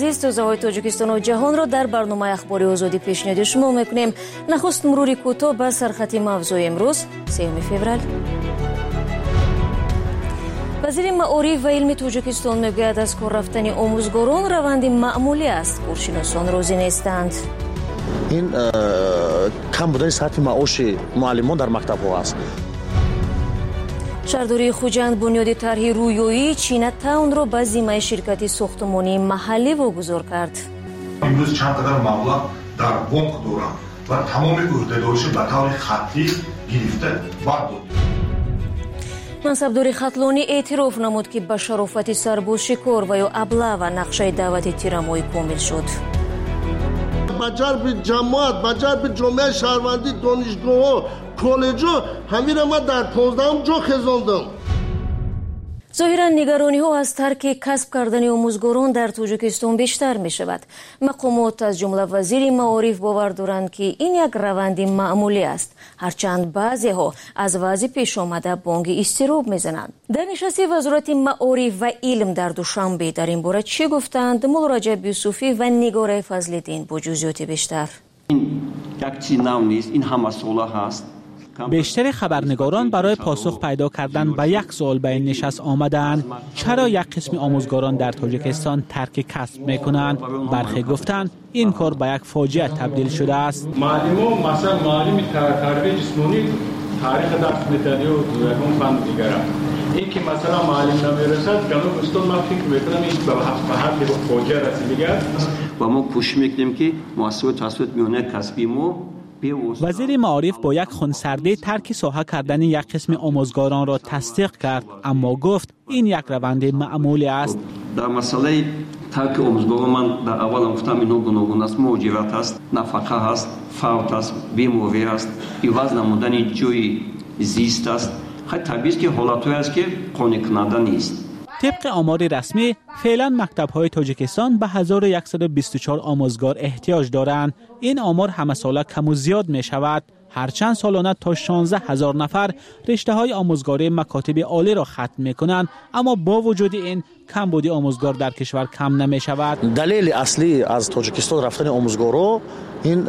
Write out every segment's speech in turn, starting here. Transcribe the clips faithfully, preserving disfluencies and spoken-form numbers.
азиз, тозаҳои Тоҷикистону ҷаҳонро дар барномаи ахбори озодӣ пешниҳоди шумо мекунем. Нахуст мурури кӯтоҳ ба сархати мавзӯи имрӯз сеюми феврал. вазири маориф ва илми Тоҷикистон мегӯяд, аз кор рафтани омӯзгорон раванди маъмулӣ аст. Куршиносон розӣ нестанд. ин кам будани сатҳи маоши муаллимон дар мактабҳо аст. шаҳрдории Хуҷанд бунёди тарҳи рӯёии Чина таунро ба зиммаи ширкати сохтмонии маҳаллӣ вогузор кард. имрӯз чанд қадар маблағ дар бонк дорам ва тамоми ӯҳдадориши ба таври хаттӣ гирифта бардод. мансабдори хатлонӣ эътироф намуд, ки ба шарофати сарбоз шикор ва ё абла ва нақшаи даъвати тирамоҳӣ комил шуд. ба ҷарби ҷамоат, ба ҷарби ҷомеаи шаҳрвандӣ, донишгоҳҳо, коллеҷҳо ҳамира ман дар понздаҳум ҷо хезондам. зоҳиран нигарониҳо аз тарки касб кардани омӯзгорон дар Тоҷикистон бештар мешавад. мақомот аз ҷумла вазири маориф бовар доранд, ки ин як раванди маъмулӣ аст, ҳарчанд баъзеҳо аз вазъи пешомада бонги изтироб мезананд. дар нишасти вазорати маориф ва илм дар душанбе дар ин бора чӣ гуфтанд? Муллораҷаб Юсуфӣ ва Нигораи Фазлиддин бо ҷузъиёти бештар. ин як чиз нав нест, ин ҳамасола ҳаст. بیشتر خبرنگاران برای پاسخ پیدا کردن به یک سوال به این نشست آمدند: چرا یک قسم آموزگاران در تاجیکستان ترک کسب میکنند؟ برخی گفتند این کار به یک فاجعه تبدیل شده است. معلم مثلا معلم تربیت جسمانی تاریخ درس میدن یا یکم فن دیگر. این که مثلا معلم نمیرسد، گلو استاد ما فکر میکنم این به حد فاجعه رسیده است. و ما کوشش میکنیم که مؤسسات تحصیلات میانه کسبی ما وزیر معارف با یک خونسردی ترک ساحه کردن یک قسم آموزگاران را تصدیق کرد، اما گفت این یک روند معمولی است. در مسئله ترک آموزگاران من در اول گفتم اینو گوناگون است، مهاجرت است، نفقه است، فوت است، بیماری است، عوض نمودن جای زیست است. خیلی طبیعی است که حالتی است که قانع کننده نیست. طبق آمار رسمی فعلا مکتب‌های تاجیکستان به هزار و صد و بیست و چهار آموزگار احتیاج دارند. این آمار همه ساله کم و زیاد می شود، هرچند سالانه تا شانزده هزار نفر رشته‌های آموزگاری مکاتب عالی را ختم می‌کنند، اما با وجود این کمبود آموزگار در کشور کم نمی شود. دلیل اصلی از تاجیکستان رفتن آموزگارا این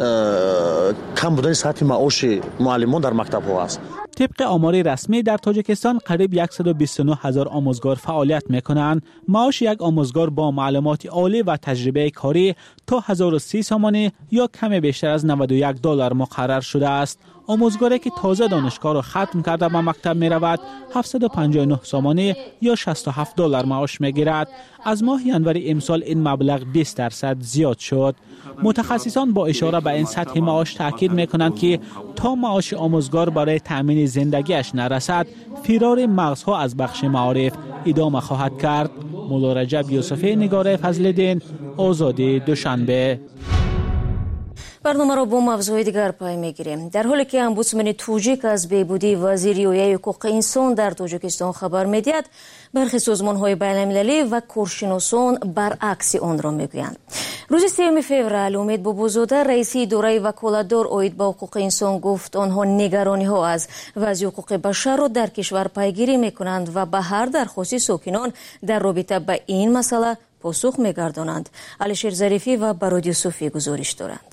کم بودن سطح معاش معلمان در مکتب‌ها است. طبق آمار رسمی در تاجیکستان قریب صد و بیست و نه هزار آموزگار فعالیت می‌کنند. معاش یک آموزگار با معلومات عالی و تجربه کاری تا هزار و سی سامانه یا کم بیشتر از نود و یک دلار مقرر شده است. آموزگاری که تازه دانشگاه را ختم کرده به مکتب می رود هفتصد و پنجاه و نه سامانه یا شصت و هفت دلار معاش می گیرد. از ماه ینور امسال این مبلغ بیست درصد زیاد شد. متخصصان با اشاره به این سطح معاش تاکید می کنند که تا معاش آموزگار برای تأمین زندگیش نرسد، فرار مغزها از بخش معارف ادامه خواهد کرد. مولارجب یوسفی، نگاره فضل‌الدین، آزادی، دوشنبه. барномаро бо мавзӯи дигар пай мегирем. дар ҳоле ки омбудсмани тоҷик аз беҳбудии вазир риояи ҳуқуқи инсон дар Тоҷикистон хабар медиҳад, бархи созмонҳои байналмилалӣ ва коршиносон баръакси онро мегӯянд. рӯзи сеюми феврал умед бобозода, раиси идораи ваколатдор оид ба ҳуқуқи инсон гуфт онҳо нигарониҳо аз вазъи ҳуқуқи башарро дар кишвар пайгирӣ мекунанд ва ба ҳар дархости сокинон дар робита ба ин масъала посух мегардонанд. Алишер Зарифӣ ва Барод Юсуфӣ гузориш доранд.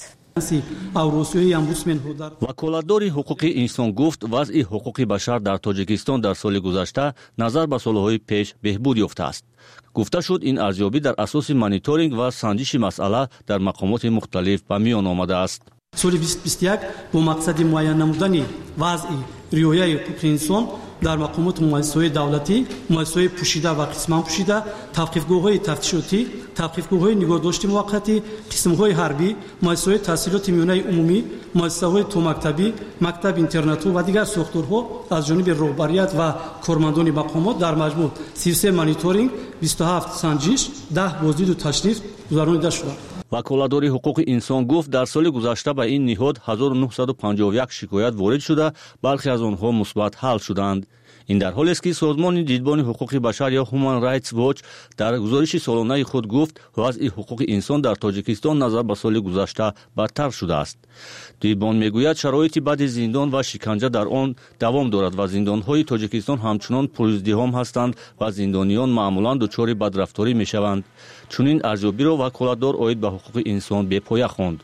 ваколатдори ҳуқуқи инсон гуфт вазъи ҳуқуқи башар дар Тоҷикистон дар соли гузашта назар ба солҳои пеш беҳбуд ёфтааст. гуфта шуд ин арзёбӣ дар асоси мониторинг ва санҷиши масъала дар мақомоти мухталиф ба миён омадааст. соли بیست و بیست و یک با مقصد معین نمودن وضع ریایه حقوق انسان در مقامات مؤسسات دولتی، مؤسسات پوشیده و قسمان پوشیده، توقیفگاه‌های تفتیشاتی، توقیفگاه‌های نگهداشت موقتی، قسم‌های حربی، مؤسسات تحصیلات میانه عمومی، مؤسسه‌های تومکتبی، مکتب اینترنتی و دیگر ساختارها از جانب رهبریت و کارمندان مقامات در مجموع سی و سه مانیتورینگ، بیست و هفت سنجش، ده بازدید و تشریف گذرانیده شده. ваколатдори ҳуқуқи инсон гуфт дар соли гузашта ба ин ниҳод ҳазору нуҳсаду панҷоҳу як шикоят ворид шуда, балхи аз онҳо мусбат ҳал шуданд. این در حالی است که سازمان دیدبان حقوق بشر یا Human Rights Watch در گزارش سالانه خود گفت وضع حقوق انسان در تاجیکستان نظر به سال گذشته بدتر شده است. دیدبان میگوید شرایط بد زندان و شکنجه در آن دوام دارد و زندانهای تاجیکستان همچنان پرازدحام هستند و زندانیان معمولا دچار بدرفتاری میشوند. چنین ارزیابی را وکالتدار عاید به حقوق انسان به پایه خواند.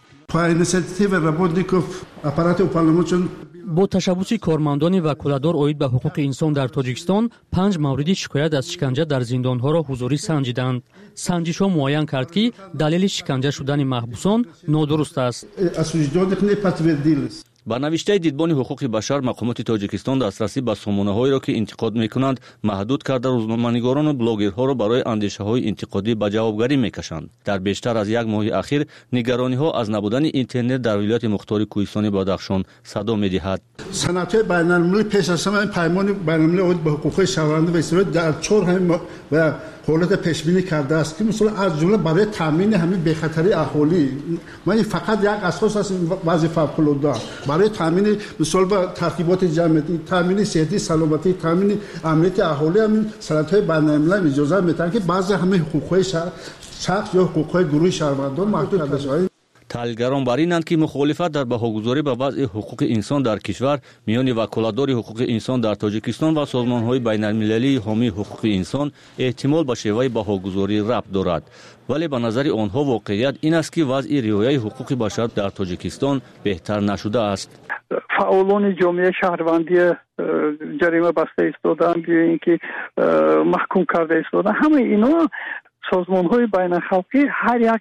با تشبوس کارمندان وکالتدار عاید به حقوق انسان در تاجیکستان پنج مورد شکایت از شکنجه در زندانها را حضوری سنجیدند. سنجش‌ها معین کرد که دلیل شکنجه شدن محبوسان نادرست است. با نوشته دیدبان حقوق بشر مقامات تاجیکستان دسترسی به سامانه‌هایی را که انتقاد می‌کنند محدود کرده روزنامه‌نگاران و بلاگرها را برای اندیشه‌های انتقادی به جوابگری می‌کشند. در بیشتر از یک ماه اخیر نگرانی‌ها از نبودن اینترنت در ولایت مختار کوهستان بدخشان صدا می‌دهد. صنعت بین‌المللی پیش از همه پیمان بین‌المللی به حقوق شهروندان و اسرائیل در چهار هم و حالت پیش بینی کرده است که مثلا از جمله برای تامین همین بخطری اهالی ما فقط یک اساس است وضع فوق‌العاده برای تامین مثلا با ترتیبات جمعیتی تامین صحتی سلامتی تامین امنیت اهالی همین صنعت‌های بین‌المللی اجازه میدن که بعضی همه حقوق‌های شخص یا حقوق‌های گروه شهروندان محدود کرده. تحلیلگران بر اینند که مخالفت در بهاگذاری به وضع حقوق انسان در کشور میان وکالتدار حقوق انسان در تاجیکستان و سازمان‌های بین‌المللی حامی حقوق انسان احتمال به شیوه بهاگذاری ربط دارد، ولی به نظر آنها واقعیت این است که وضع رعایت حقوق بشر در تاجیکستان بهتر نشده است. فعالان جامعه شهروندی جریمه بسته ایستادند یا اینکه محکوم کرده ایستادند، همه اینا سازمان‌های بین‌الخلقی هر یک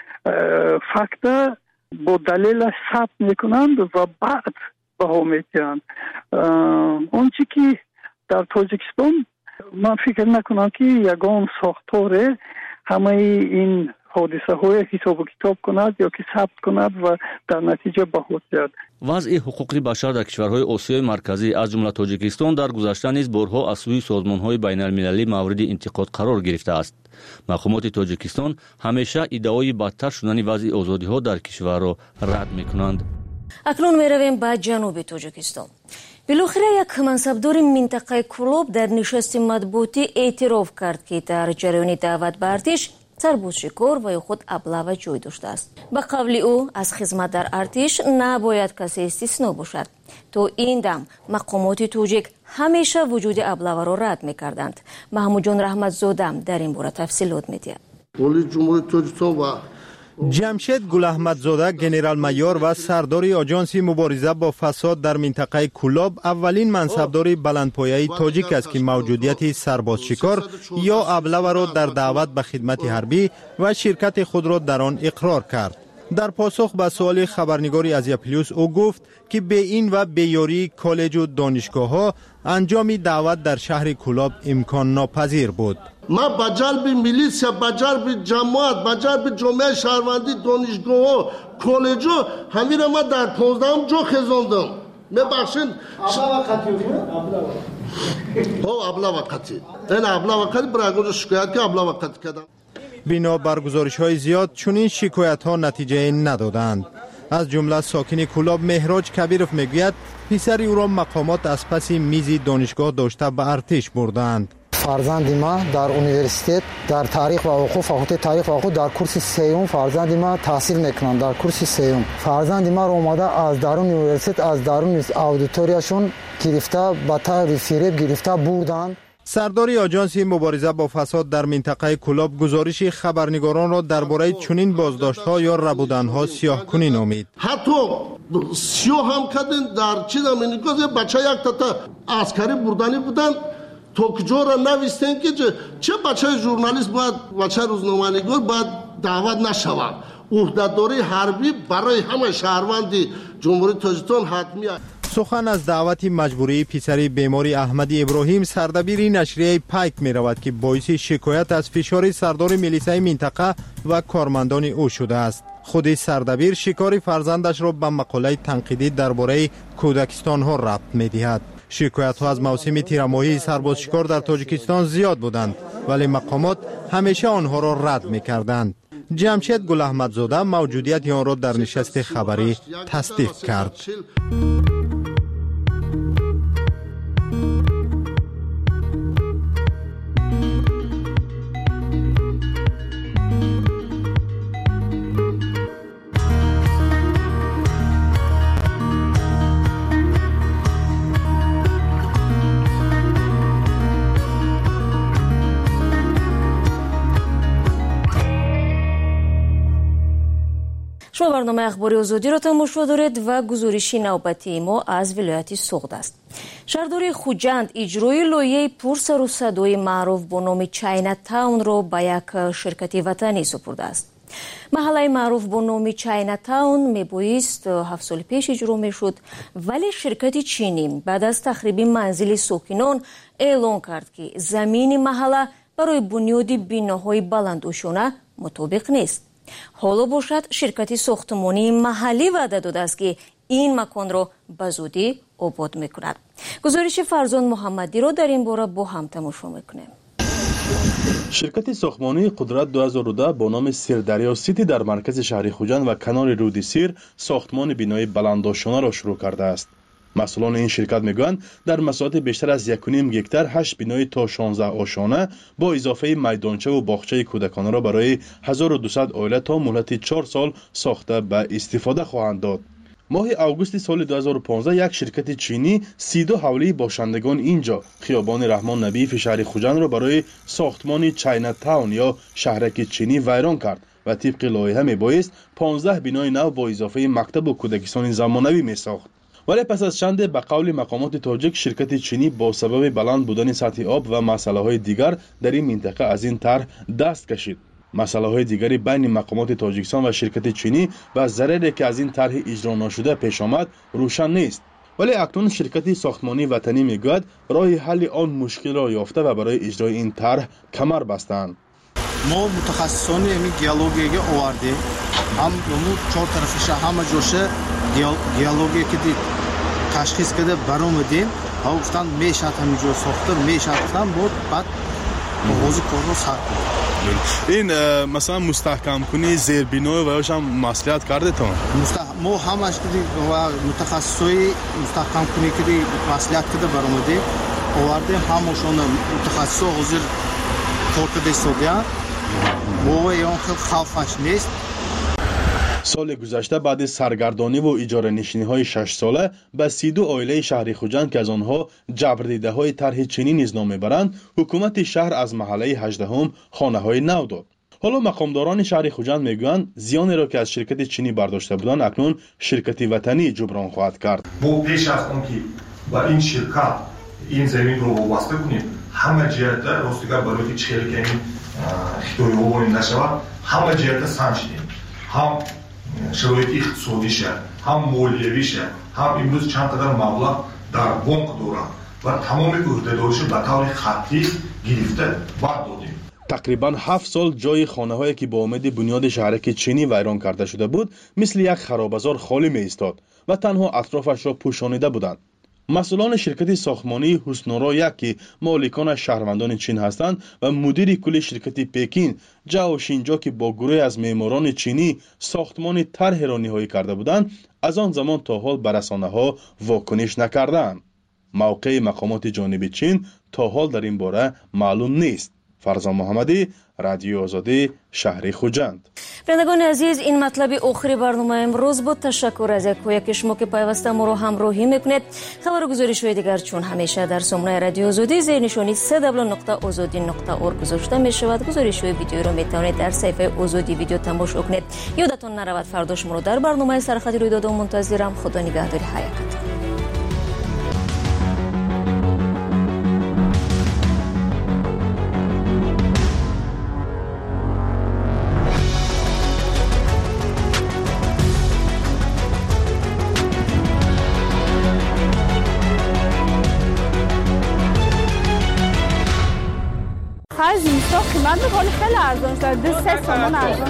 فکت با دلیل ثبت میکنند و بعد بها میتیند. آنچه که در تاجیکستان من فکر نکنم که یگان ساختار همه این حادثه های حساب و کتاب کند یا که ثبت کند و در نتیجه بها تیاد. وضع حقوق بشر در کشورهای آسیای مرکزی از جمله تاجیکستان در گذشته نیز بارها از سوی سازمان‌های بین‌المللی مورد انتقاد قرار گرفته است. مقامات تاجیکستان همیشه ادعای بدتر شدن وضع آزادی‌ها در کشور را رد می‌کنند. اکنون می‌رویم به جنوب تاجیکستان. بالاخره یک منصبدار منطقه کلوب در نشست مطبوعاتی اعتراف کرد که در جریان دعوت به ارتش سرباز شکار و یا خود ابله جای داشته است. به قول او از خدمت در ارتش نباید کسی استثنا باشد. تو این دم مقامات توجیک همیشه وجود ابله را رد می‌کردند. محمود جان رحمتزاده در این باره تفصیلات می‌دهد. ولی جمهوری تاجیکستان و جمشید گل احمدزاده گنرال مایور و سردار آژانس مبارزه با فساد در منطقه کلاب اولین منصبدار بلندپایه تاجیک است که موجودیت سرباز شکار یا ابله را در دعوت به خدمت حربی و شرکت خود را در آن اقرار کرد. در پاسخ به سوال خبرنگاری ازیا پلیوس او گفت که به این و به یاری کالج و دانشگاه‌ها انجام دعوت در شهر کلاب امکان ناپذیر بود. ما با جلب میلیسیا، با جلب جماعت، با جلب جامعه شهروندی دانشگاه کالج همین ما در پانزدهم جا خزاندم. میبخشین ابله وقتی ها ابله وقتی این ابله وقتی برای شکایت که ابله وقتی کردم. بنا بر گزارش‌های زیاد چنین شکایت‌ها نتیجه ندادند. از جمله ساکن کلاب مهراج کبیرов میگوید پسر او را مقامات از پس میز دانشگاه داشته به ارتش بردند. فرزند ما در انیورسیته در تاریخ و حقوق فاکولته تاریخ و حقوق در کورس سیوم فرزند ما تحصیل میکنند. در کورس سیوم فرزند ما را اومده از درون انیورسیته از درون اودیتوریاشون گرفته با طور فریب گرفته بردند. سردار آژانس مبارزه با فساد در منطقه کلاب گزارش خبرنگاران را درباره چنین بازداشت‌ها یا ربودن‌ها سیاه‌کنی نامید. حتی سیاه هم کردن در چیز هم میگوید بچه یک تا عسکری بردنی بودن تو کجا را نویستن که چه بچه ژورنالیست باید بچه روزنامه‌نگار باید دعوت نشود. عهدهداری حربی برای همه شهروندی جمهوری تاجیکستان حتمی است. سخن از دعوت مجبوری پسر بیماری احمدی ابراهیم سردبیر نشریه پایک می رود که باعث شکایت از فشار سردار میلیسای منطقه و کارمندان او شده است. خود سردبیر شکار فرزندش را به مقاله تنقیدی درباره کودکستان ها ربط می دهد. شکایت ها از موسم تیرماهی سرباز شکار در تاجیکستان زیاد بودند ولی مقامات همیشه آنها را رد می کردند. جمشید گل احمدزاده موجودیت آن را در نشست خبری تصدیق کرد. شما برنامه اخباری آزادی را تماشا دارید و گزارش نوبتی ما از ولایت سوخت است. شهرداری خوجند اجرای لایحه پرسر و صدای معروف با نام چاینا تاون را به یک شرکت وطنی سپرده است. محله معروف با نام چاینا تاون میبایست هفت سال پیش اجرا میشد، ولی شرکت چینی بعد از تخریب منزل ساکنان اعلان کرد که زمین محله برای بنیاد بناهای بلندوشانه مطابق نیست. حالا باشد شرکت ساختمانی محلی وعده داده است که این مکان را به زودی آباد میکند. گزارش فرزان محمدی را در این باره با هم تماشا میکنیم. شرکت ساختمانی قدرت دو هزار و ده با نام سیردریا سیتی در مرکز شهر خوجند و کنار رود سیر ساختمان بینای بلندوشانه را شروع کرده است. مسئولان این شرکت میگویند در مساحت بیشتر از یک و نیم گکتار هشت بینای تا شانزده آشانه با اضافه میدانچه و باغچه کودکانه را برای هزار و دویست عائله تا مهلت چهار سال ساخته به استفاده خواهند داد. ماه اوگوست سال دو هزار و پانزده یک شرکت چینی سی و دو حوله باشندگان اینجا خیابان رحمان نبیف شهر خوجند را برای ساختمان چاینا تاون یا شهرک چینی ویران کرد و طبق لایحه میبایست پانزده بینای نو با اضافه مکتب و کودکستان زمانوی میساخت. ولی پس از چند به قول مقامات تاجیک شرکت چینی با سبب بلند بودن سطح آب و مسئله های دیگر در این منطقه از این طرح دست کشید. مسئله های دیگری بین مقامات تاجیکستان و شرکت چینی و ضرری که از این طرح اجرا نشده پیش آمد روشن نیست. ولی اکنون شرکت ساختمانی وطنی میگوید راه حل آن مشکل را یافته و برای اجرای این طرح کمر بستند. ما متخصصان این گیالوگی آوردیم. هم اون چهار طرفش همه جوشه گیالوگی که دید تشخیص کرده برآمدیم. ها گفتن میشه همینجور ساخته میشه گفتن بود بعد آغاز کار رو سر کنیم. این مثلا مستحکم کنی زیر بینای و یاش هم مسئولیت کرده تا ما همش کدی و متخصصی مستحکم کنی کدی مسئولیت کرده برآمده آورده همشون متخصص حاضر کار کرده سودیا و اون خیلی خوفش نیست. سال گذشته بعد سرگردانی و اجاره نشینی های شش ساله به سی و دو عائله شهر خوجند که از آنها جبر دیده های طرح چینی نیز نام میبرند حکومت شهر از محله هجدهم خانه های نو داد. حالا مقامداران شهر خوجند میگویند زیانی را که از شرکت چینی برداشته بودند اکنون شرکت وطنی جبران خواهد کرد. با پیش از اون که با این شرکت این زمین رو وابسته کنیم همه جهت راستیگر برای چهل که این خطوی رو نشود همه جهت سنجیدیم. هم شرایط اقتصادیشه هم مالیویشه هم امروز چند قدر مبلغ در بانک دارن و تمام عهدهداریشو به طور خطی گرفته بعد دادیم. تقریبا هفت سال جای خانه هایی که با امید بنیاد شهرک چینی ویران کرده شده بود مثل یک خرابزار خالی می ایستاد و تنها اطرافش را پوشانیده بودند. مسئولان شرکت ساختمانی حسنورا یک که مالکان شهروندان چین هستند و مدیر کل شرکت پکین جاو شینجا که با گروه از معماران چینی ساختمان طرح را نهایی کرده بودند از آن زمان تا حال به رسانه‌ها واکنش نکردند. موقع مقامات جانب چین تا حال در این باره معلوم نیست. فرزان محمدی، رادیو آزادی، شهر خوجند. بینندگان عزیز این مطلب آخری برنامه امروز بود. تشکر از یکایک شما که پیوسته ما رو همراهی میکنید. خبر و گزارش‌های دیگر چون همیشه در سامانه رادیو آزادی زیر نشانی سه دبلیو نقطه آزادی نقطه اورگ گذاشته می شود. گزارش‌های ویدیو را میتوانید در صفحه آزادی ویدیو تماشا کنید. یادتون نرود فردا شما رو در برنامه سرخطی رویداد منتظرم. خدا نگهداری حیاتتون. از اینستا قیمت میکنه خیلی ارزان شده سه سامان ارزان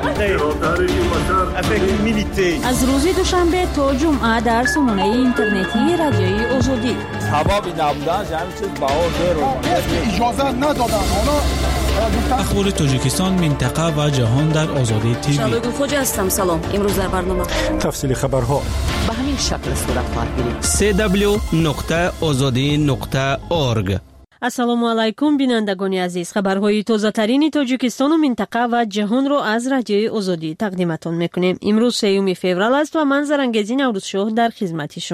شده. از روزی دوشنبه تا جمعه در سامانه اینترنتی رادیوی آزادی سبابی نبودن همین چیز بها زیر اجازه ندادن. اخبار تاجیکستان، منطقه و جهان در آزادی تیوی. شادو خوجا هستم. سلام. امروز در برنامه تفصیل خبرها به همین شکل صورت خواهد گرفت. سه دبلیو نقطه آزادی نقطه اورگ. السلام علیکم بینندگان عزیز. خبرهای تازه ترین تاجیکستان و منطقه و جهان را از رادیوی آزادی تقدیمتان میکنیم. امروز سوم فوریه است و من زرنگزی نوروزشاه در خدمت شما.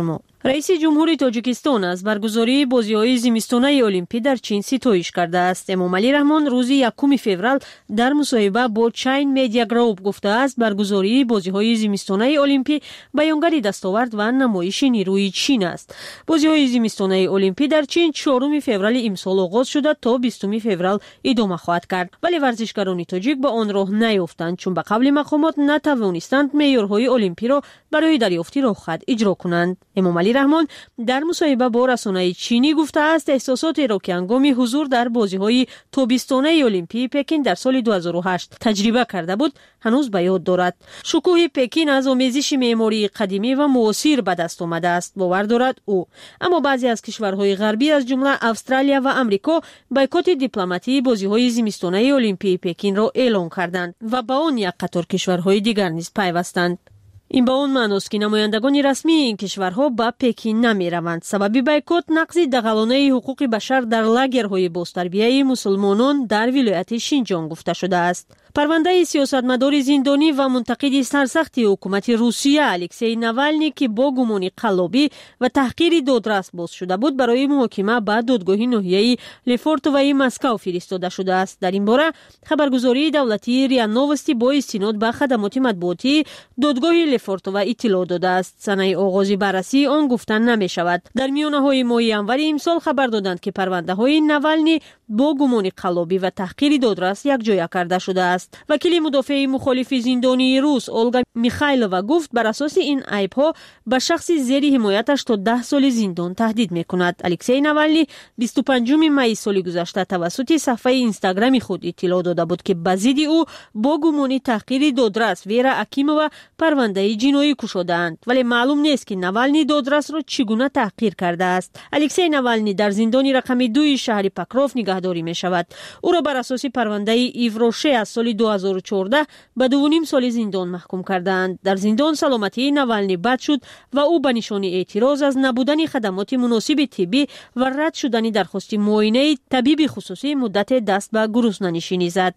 رئیس جمهوری تاجیکستان از برگزاری بازی‌های زمستانه المپی در چین ستایش کرده است. امامعلی رحمان روز یکم فوریه در مصاحبه با چین مدیا گروپ گفته است برگزاری بازی‌های زمستانه المپی بیانگر دستاورد و نمایش نیروی چین است. بازی‌های زمستانه المپی در چین چهارم فوریه امسال آغاز شده تا بیستم فوریه ادامه خواهد کرد، ولی ورزشکاران تاجیک با آن راه نیافتند چون به قبل مقامات نتوانستند معیارهای المپی را برای دریافت رخصت اجرا کنند. امامعلی رحمان در مصاحبه با رسانه چینی گفته است احساسات را که هنگام حضور در بازی‌های تابستانه المپی پکین در سال دو هزار و هشت تجربه کرده بود هنوز به یاد دارد. شکوه پکین از آمیزش معماری قدیمی و معاصر به دست آمده است باور دارد او. اما بعضی از کشورهای غربی از جمله استرالیا و آمریکا بایکوت دیپلماتی بازی‌های زمستانه المپی پکین را اعلام کردند و با آن یک قطار کشورهای دیگر نیز پیوستند. این با اون معنی است که نمایندگان رسمی این کشورها به پکین نمی روند. سبب بایکوت نقض دغلانه حقوق بشر در لاگرهای بازتربیه مسلمانان در ولایت شینجیانگ گفته شده است. پرونده سیاستمدار زندانی و منتقد سرسخت حکومت روسیه الکسی ناوالنی که با گمان قلابی و تحقیر دادرس باز شده بود برای محاکمه به دادگاه ناحیه لفورتوای مسکو فرستاده شده است. در این باره خبرگزاری دولتی ریا نووستی با استناد به خدمات مطبوعاتی دادگاه لفورتووا اطلاع داده است. سنه آغاز بررسی آن گفتن نمی شود. در میانه های ماه январ امسال خبر دادند که پرونده های ناوالنی با گمان قلابی و تحقیر دادرس یک جای کرده شده است. وکیل مدافع مخالف زندانی روس اولگا میخایلووا گفت بر اساس این عیب‌ها به شخص زیر حمایتش تا ده سال زندان تهدید می‌کند. الکسی ناوالنی بیست و پنجم می سال گذشته توسط صفحه اینستاگرامی خود اطلاع داده بود که به ضد او با گمان تحقیر دادرس ویرا اکیمووا پرونده جنایی گشوده‌اند، ولی معلوم نیست که ناوالنی دادرس را چگونه تحقیر کرده است. الکسی ناوالنی در زندان رقم دو شهر پکروف نگهداری می‌شود. او را بر اساس پرونده ایوروشه از سال دو هزار و چهارده به دو و نیم سال زندان محکوم کردند. در زندان سلامتی ناوالنی بد شد و او به نشان اعتراض از نبودن خدمات مناسب طبی و رد شدن درخواست معاینه طبیب خصوصی مدت دست به گرسنه‌نشینی زد.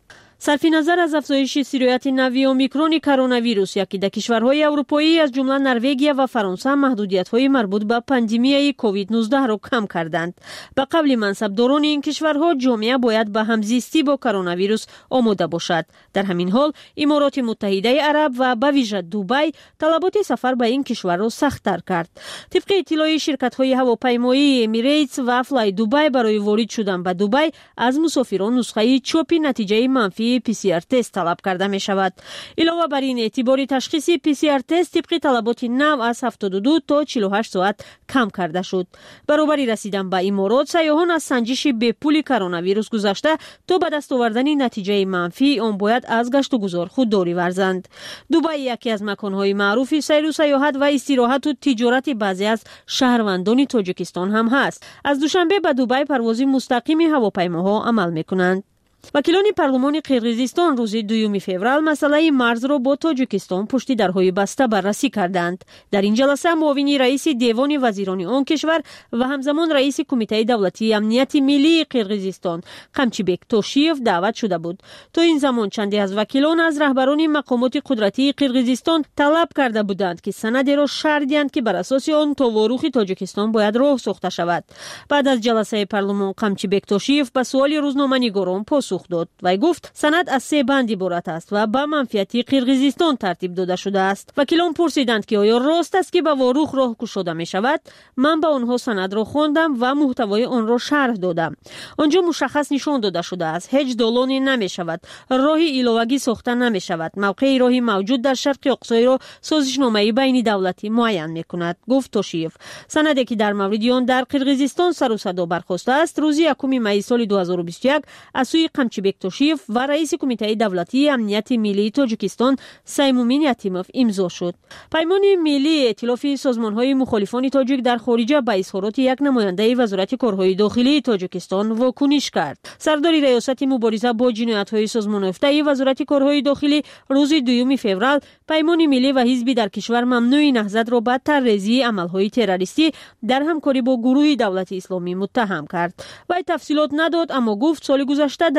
صرف نظر از افزایش سرایت نوی اومیکرون کرونا ویروس یکی در کشورهای اروپایی از جمله نروژ و فرانسه محدودیت‌های مربوط به پاندمی کووید نوزده را کم کردند. به قبل منصبداران این کشورها جامعه باید به همزیستی با کرونا ویروس آماده باشد. در همین حال امارات متحده عرب و به ویژه دبی طلبات سفر به این کشور را سخت‌تر کرد. طبق اطلاع شرکت‌های هواپیمایی امیریتس و فلای دبی برای وارد شدن به دبی از مسافران نسخه چاپ نتیجه منفی پی سی آر تست طلب کرده می شود. علاوه بر این اعتبار تشخیصی پی سی آر تست طبق طلبات نو از هفتاد و دو تا چهل و هشت ساعت کم کرده شد. برابر رسیدن به امارات سیاحان از سنجش به پول کرونا ویروس گذشته تا به دست آوردن نتیجه منفی آن باید از گشت و گذار خودداری ورزند. دبی یکی از مکانهای معروف سیر و سیاحت و استراحت و تجارت بعضی از شهروندان تاجیکستان هم هست. از دوشنبه به دبی پرواز مستقیم هواپیماها عمل می‌کنند. وکیلان پارلمان قرقیزستان روز دوم فوریه مسئله مرز را با تاجیکستان پشت درهای بسته بررسی کردند. در این جلسه معاون رئیس دیوان وزیران آن کشور و همزمان رئیس کمیته دولتی امنیت ملی قرقیزستان قمچیبک توشیف دعوت شده بود. تا این زمان چندی از وکیلان از رهبران مقامات قدرتی قرقیزستان طلب کرده بودند که سندی را شرح دهند که بر اساس آن تاواروخ تاجیکستان باید راه ساخته شود. بعد از جلسه پارلمان قمچیبک توشیف به سوال روزنامه‌نگاران پاسخ داد و گفت سند از سه بند عبارت است و به منفعت قرقیزستان ترتیب داده شده است. وکیلان پرسیدند که آیا راست است که به واروخ راه گشوده می شود؟ من به آنها سند را خواندم و محتوای آن را شرح دادم. آنجا مشخص نشان داده شده است هیچ دالانی نمی شود، راهی علاوه‌ای ساخته نمی شود. موقع راهی موجود در شرق اقصی را سازشنامه بین دولتی معین می کند، گفت توشیف. سندی که در مورد آن در قرقیزستان سر و صدا برخاسته است روز یکم می سال دو هزار و بیست و یک از سوی قمچیبک توشیف و رئیس کمیته دولتی امنیت ملی تاجیکستان سیمومین یتیموف امضا شد. پیمان ملی ائتلاف سازمان‌های مخالفان تاجیک در خارجه به اظهارات یک نماینده وزارت کارهای داخلی تاجیکستان واکنش کرد. سردار ریاست مبارزه با جنایت‌های سازمان یافته وزارت کارهای داخلی روز دوم فوریه پیمان ملی و حزبی در کشور ممنوع نهضت را به طرح‌ریزی عمل‌های تروریستی در همکاری با گروه دولت اسلامی متهم کرد. و تفصیلات نداد اما گفت سال گذشته در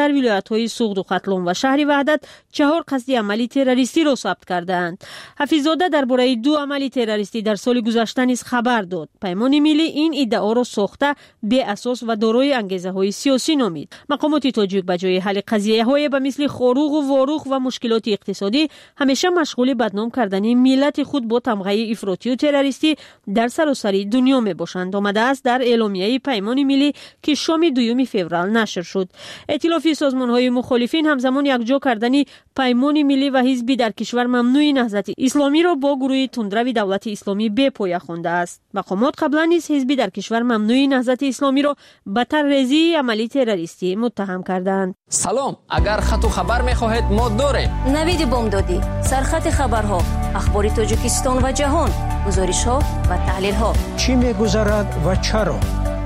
در ولایت‌های سوغد و ختلون و شهر وحدت چهار قصد عملی تروریستی را ثبت کردند. حفیظ‌زاده درباره دو عمل تروریستی در سال گذشته نیز خبر داد. پیمان ملی این ادعا را ساخته بی اساس و دارای انگیزه‌های سیاسی نامید. مقامات تاجیک به جای حل قضیه‌های به مثل خاروق و واروق و مشکلات اقتصادی همیشه مشغول بدنام کردن ملت خود با تمغه افراطی و تروریستی در سراسر دنیا میباشند. آمده است در اعلامیه پیمان ملی که شام دوم فوریه نشر شد. ائتلاف سازمان‌های مخالفین همزمان یکجا کردن پیمان ملی و حزبی در کشور ممنوع نهضت اسلامی را با گروه تندرو دولت اسلامی به پایه خوانده است. مقامات قبلا نیز حزبی در کشور ممنوع نهضت اسلامی را به طرح‌ریزی عملی تروریستی متهم کردند. سلام، اگر خط و خبر می‌خواهید ما داریم. نوید بامدادی، سرخط خبرها، اخبار تاجیکستان و جهان، گزارش‌ها و تحلیل‌ها. چی می‌گذرد و چرا؟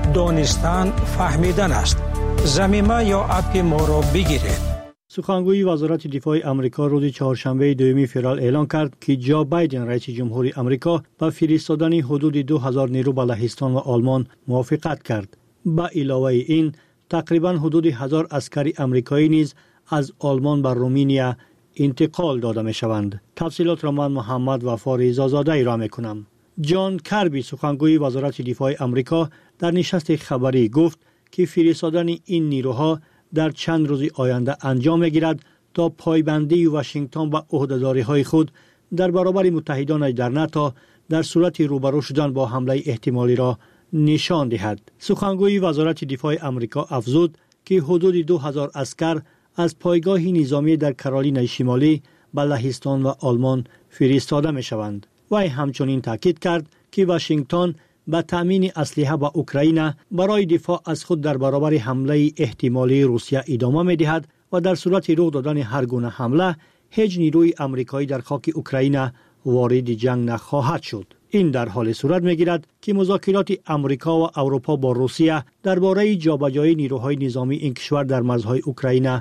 دانستن فهمیدن است. زمینه یا اپ ما را بگیرید. سخنگوی وزارت دفاع آمریکا روز چهارشنبه دوم فوریه اعلام کرد که جو بایدن رئیس جمهور آمریکا با فرستادن حدود دو هزار نیرو به لهستان و آلمان موافقت کرد. با علاوه این تقریبا حدود هزار عسکری آمریکایی نیز از آلمان به رومانیا انتقال داده می شوند. تفصیلات را من محمد وفا رضازاده را می کنم. جان کربی سخنگوی وزارت دفاع آمریکا در نشست خبری گفت که فرستادن این نیروها در چند روز آینده انجام می‌گیرد تا پایبندی واشنگتن به عهده‌داری‌های خود در برابر متحدان در ناتو در صورت روبرو شدن با حمله احتمالی را نشان دهد. سخنگوی وزارت دفاع آمریکا افزود که حدود دو هزار عسکر از پایگاه نظامی در کارولینای شمالی به لهستان و آلمان فرستاده می‌شوند. وی همچنین تاکید کرد که واشنگتن با تامین اسلحه به اوکراین برای دفاع از خود در برابر حمله احتمالی روسیه ادامه می‌دهد و در صورت رخ دادن هر گونه حمله هیچ نیروی آمریکایی در خاک اوکراین وارد جنگ نخواهد شد. این در حال صورت می‌گیرد که مذاکرات آمریکا و اروپا با روسیه درباره جابجایی نیروهای نظامی این کشور در مرزهای اوکراین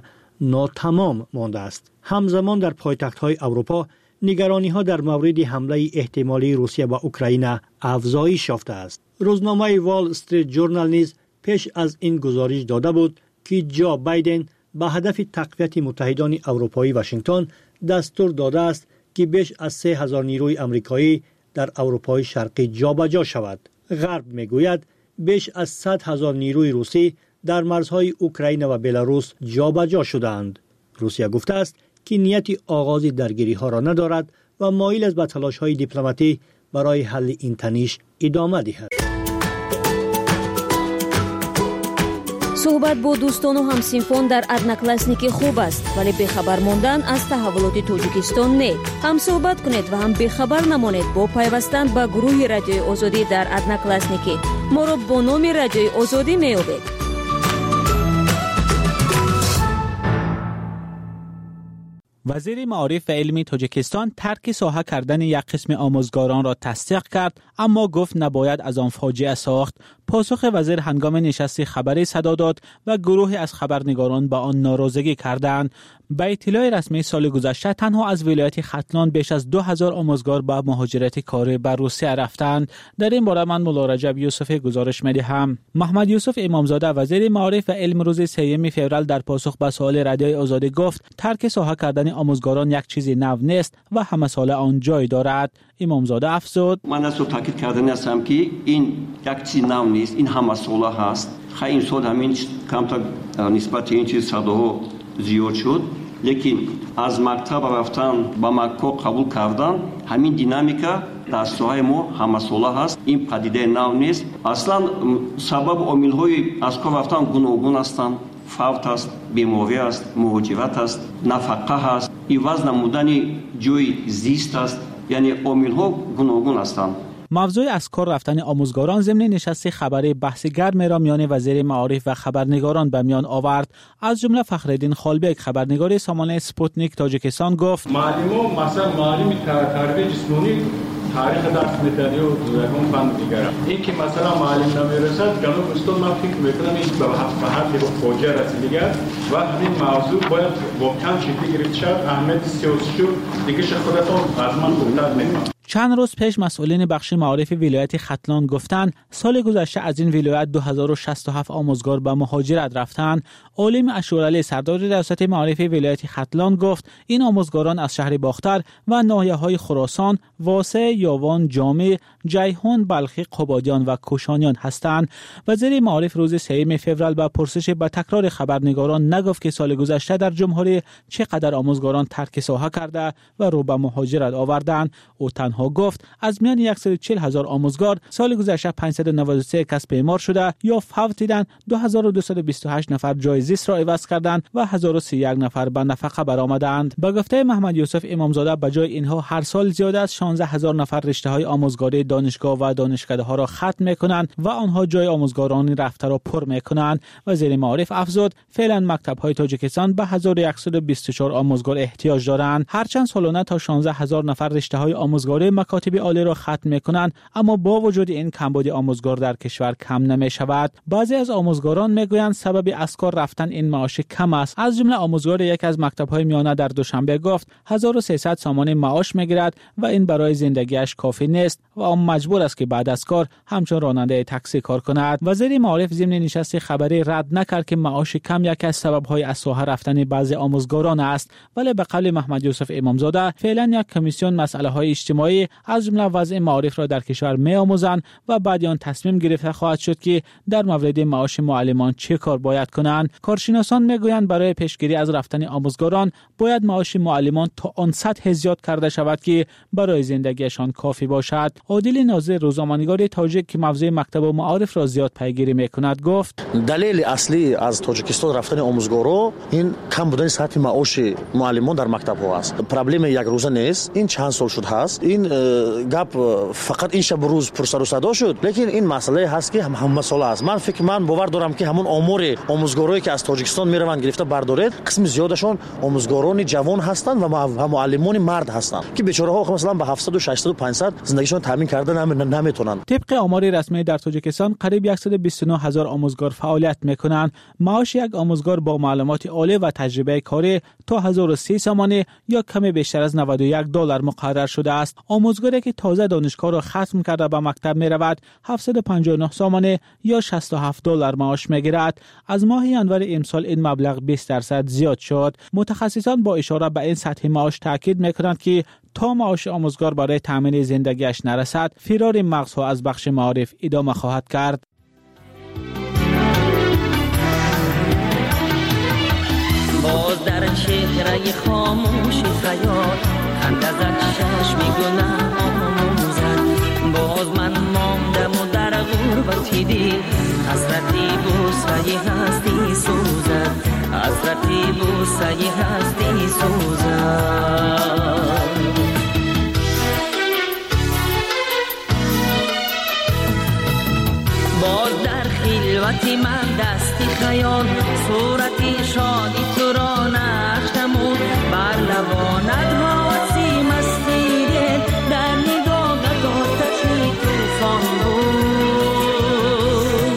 ناتمام مانده است. همزمان در پایتخت‌های اروپا نگرانی‌ها در مورد حمله احتمالی روسیه به اوکراین افزایش یافته است. روزنامه وال استریت جورنال نیز پیش از این گزارش داده بود که جو بایدن به هدف تقویت متحدان اروپایی واشنگتن دستور داده است که بیش از سه هزار نیروی آمریکایی در اروپای شرقی جابجا شود. غرب میگوید بیش از صد هزار نیروی روسی در مرزهای اوکراین و بلاروس جابجا شدند. روسیه گفته است که نیت آغاز درگیری ها را ندارد و مایل است به تلاش های دیپلماتی برای حل این تنش ادامه دهد. صحبت با دوستان و همسنفان در ادناکلاسنیکی خوب است، ولی بخبر ماندن از تحولات تاجیکستان نه. هم صحبت کنید و هم بخبر نمانید با پیوستن به گروه رادیوی آزادی در ادناکلاسنیکی. ما را با نام رادیوی آزادی میابید. وزیر معارف و علم تاجیکستان ترک ساحه کردن یک قسم آموزگاران را تصدیق کرد، اما گفت نباید از آن فاجعه ساخت. پاسخ وزیر هنگام نشست خبری صدا داد و گروهی از خبرنگاران با آن ناراضگی کردند. به اطلاع رسمی سال گذشته تنها از ولایت ختلان بیش از دو هزار آموزگار به مهاجرت کاری به روسیه رفتند. در این باره من مولا رجب یوسف گزارش می‌دهم. محمد یوسف امامزاده وزیر معارف و علم روز سوم فوریه در پاسخ به سوال رادیوی آزادی گفت ترک ساحه کردن آموزگاران یک چیز نو نیست و همه ساله آن جای دارد. امامزاده افزود: من از تاکید کردن هستم که این یک چیز نو نیست، این همه ساله هست. خیلی این سال همین کمتر نسبت این چیز صداها زیاد شد، لیکن از مکتب رفتن به مکه قبول کردن همین دینامیکا در ساحه ما همه ساله هست. این پدیده نو نیست. اصلا سبب عامل‌های از کار رفتن گوناگون هستند. فوت است، بیماری است، مهاجرت است، نفقه است، عوض نمودن جای زیست است، یعنی عامل‌ها گوناگون هستند. موضوع از کار رفتن آموزگاران ضمن نشست خبری بحث گرم را میان وزیر معارف و خبرنگاران به میان آورد. از جمله فخرالدین خالبک خبرنگار سامانه سپوتنیک تاجیکستان گفت: معلم مثلا معلم تربیت جسمانی تاریخ درس می‌دهد و یکم فن دیگر. این که مثلا معلم نمیرسد جناب استاد من فکر می‌کنم این به حد فوجا رسیده و همین موضوع باید واقعا جدی گرفته شود. اهمیت سیاسی شو دیگه خودتون از من گفتن نمی‌کنم. چند روز پیش مسئولین بخش معارف ولایت ختلان گفتند سال گذشته از این ولایت دو هزار و شصت و هفت آموزگار به مهاجرت رفتند. عالم اشورعلی سردار ریاست معارف ولایت ختلان گفت این آموزگاران از شهر باختر و ناحیه‌های خراسان، واسه، یاوان، جامع، جیهون، بلخی، قبادیان و کوشانیان هستند. وزیر معارف روز سوم فوریه با پرسش به تکرار خبرنگاران نگفت که سال گذشته در جمهوری چقدر آموزگاران ترک ساحه کرده و رو به مهاجرت آوردند. او تنها گفت از میان صد و چهل هزار آموزگار سال گذشته پانصد و نود و سه کس بیمار شده یا فوت دیدند، دو هزار و دویست و بیست و هشت نفر جای زیست را عوض کردند و هزار و سی و یک نفر به نفقه برآمدند. به گفته محمد یوسف امامزاده به جای اینها هر سال زیاد از شانزده هزار نفر رشته های آموزگاری دانشگاه و دانشکده ها را ختم میکنند و آنها جای آموزگاران رفته را پر میکنند. وزیر معارف افزود فعلا مکتب های تاجیکستان به هزار و صد و بیست و چهار آموزگار احتیاج دارند. هرچند سالانه تا شانزده هزار نفر رشته های آموزگاری مکاتب عالی را ختم میکنند، اما با وجود این کمبود آموزگار در کشور کم نمی شود. بعضی از آموزگاران میگویند سبب از کار رفتن این معاش کم است. از جمله آموزگار یک از مکتب های میانه در دوشنبه گفت هزار و سیصد سامانه معاش میگیرد و این برای زندگیش کافی نیست و آن مجبور است که بعد از کار همچون راننده تاکسی کار کند. وزیر معارف ضمن نشست خبری رد نکرد که معاش کم یک از سبب‌های از ساحه رفتن بعضی آموزگاران است، ولی به قول محمد یوسف امامزاده فعلا یک کمیسیون مسائل اجتماعی از جمله وضع معارف را در کشور می‌آموزند و بعد آن تصمیم گرفته خواهد شد که در مورد معاش معلمان چه کار باید کنند. کارشناسان میگویند برای پیشگیری از رفتن آموزگاران باید معاش معلمان تا آن سطح زیاد کرده شود که برای زندگیشان کافی باشد. عادل ناظر روزنامه‌نگار تاجیک که موضوع مکتب و معارف را زیاد پیگیری میکند گفت دلیل اصلی از تاجیکستان رفتن آموزگارا این کم بودن سطح معاش معلمان در مکتب ها است. پرابلم یک روزه نیست، این چند سال شد هست. این گپ فقط این شب روز پر سر و صدا شد، لیکن این مسئله هست که هم هم مسئله است. من فکر من باور دارم که همون آمار آموزگارایی که از تاجیکستان میروند گرفته بردارید، قسم زیادشون آموزگاران جوان هستند و معلمان مرد هستند که بیچاره ها مثلا به هفتصد و ششصد و پانصد زندگیشون تامین کرده نمیتونن. طبق آمار رسمی در تاجیکستان قریب صد و بیست و نه هزار آموزگار فعالیت میکنند. معاش یک آموزگار با معلومات عالی و تجربه کاری تا هزار و سی سامانه یا کمی بیشتر از نود و یک دلار مقرر شده است. آموزگاری که تازه دانشگاه را ختم کرده به مکتب می رود هفتصد و پنجاه و نه سامانه یا شصت و هفت دلار معاش میگیرد. از ماه ژانویه امسال این مبلغ بیست درصد زیاد شد. متخصصان با اشاره به این سطح معاش تاکید میکنند که تا معاش آموزگار برای تامین زندگیش نرسد فرار مغزها از بخش معارف ادامه خواهد کرد. باز در چهره خاموش خیال خند ازت چشم گناه آموزد. باز من ماندم و در غربتی دل حسرتی بوسه هستی سوزد، حسرتی بوسه هستی سوزد. باز در خلوتی من دستی خیال صورتی شادی تو را نشتمون بر لبانت واسی مستی دل در نگاهت آتشی توفان بود.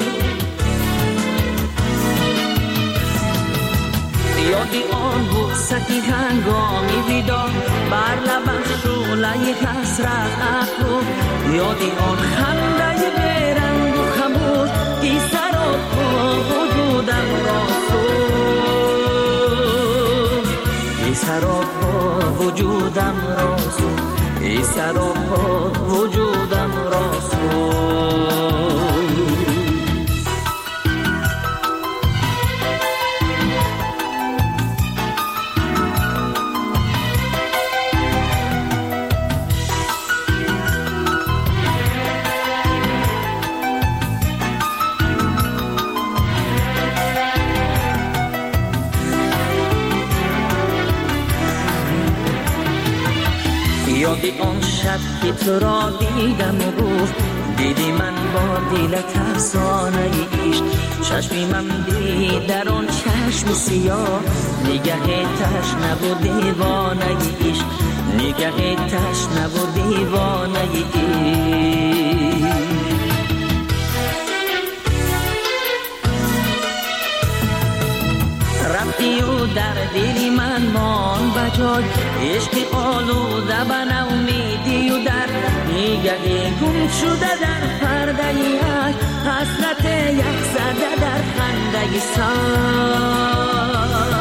یادی آن بوستی هنگامی ویدا بر لبش شعله حسرت افروخت، یادی آن خنده برنگ و خموش ای سراب با وجودم را سوخت، ای سراب با وجودم را سوخت، ای سراب با وجودم را سوخت. یادی آن شب که تو را دیدم و گفت دیدی من با دلت افسانه عشق، چشمی من دید در آن چشم سیاه نگه تشنه و دیوانه عشق، نگه تشنه و دیوانه عشق. رفتی و در دلی من مان بچه جای عشق آلوده به نومیدی و در نیگه گم شده در پرده یک حسرت یک زده در خنده سر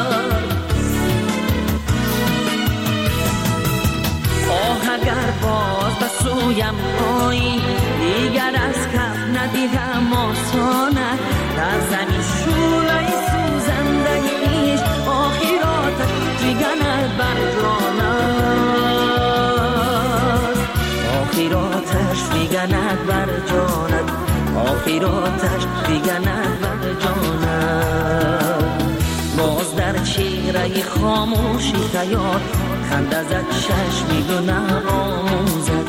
آه اگر باز به سویم آیی دیگر از کف ندیدم آسانت در زمین شولای سوزنده ایش آخراتش جگنت بر جانت آخراتش جگنت بر جانت آخراتش جگنت بر جانت باز در چهره خاموشی خیال خنده زد چشمی گناه آموزد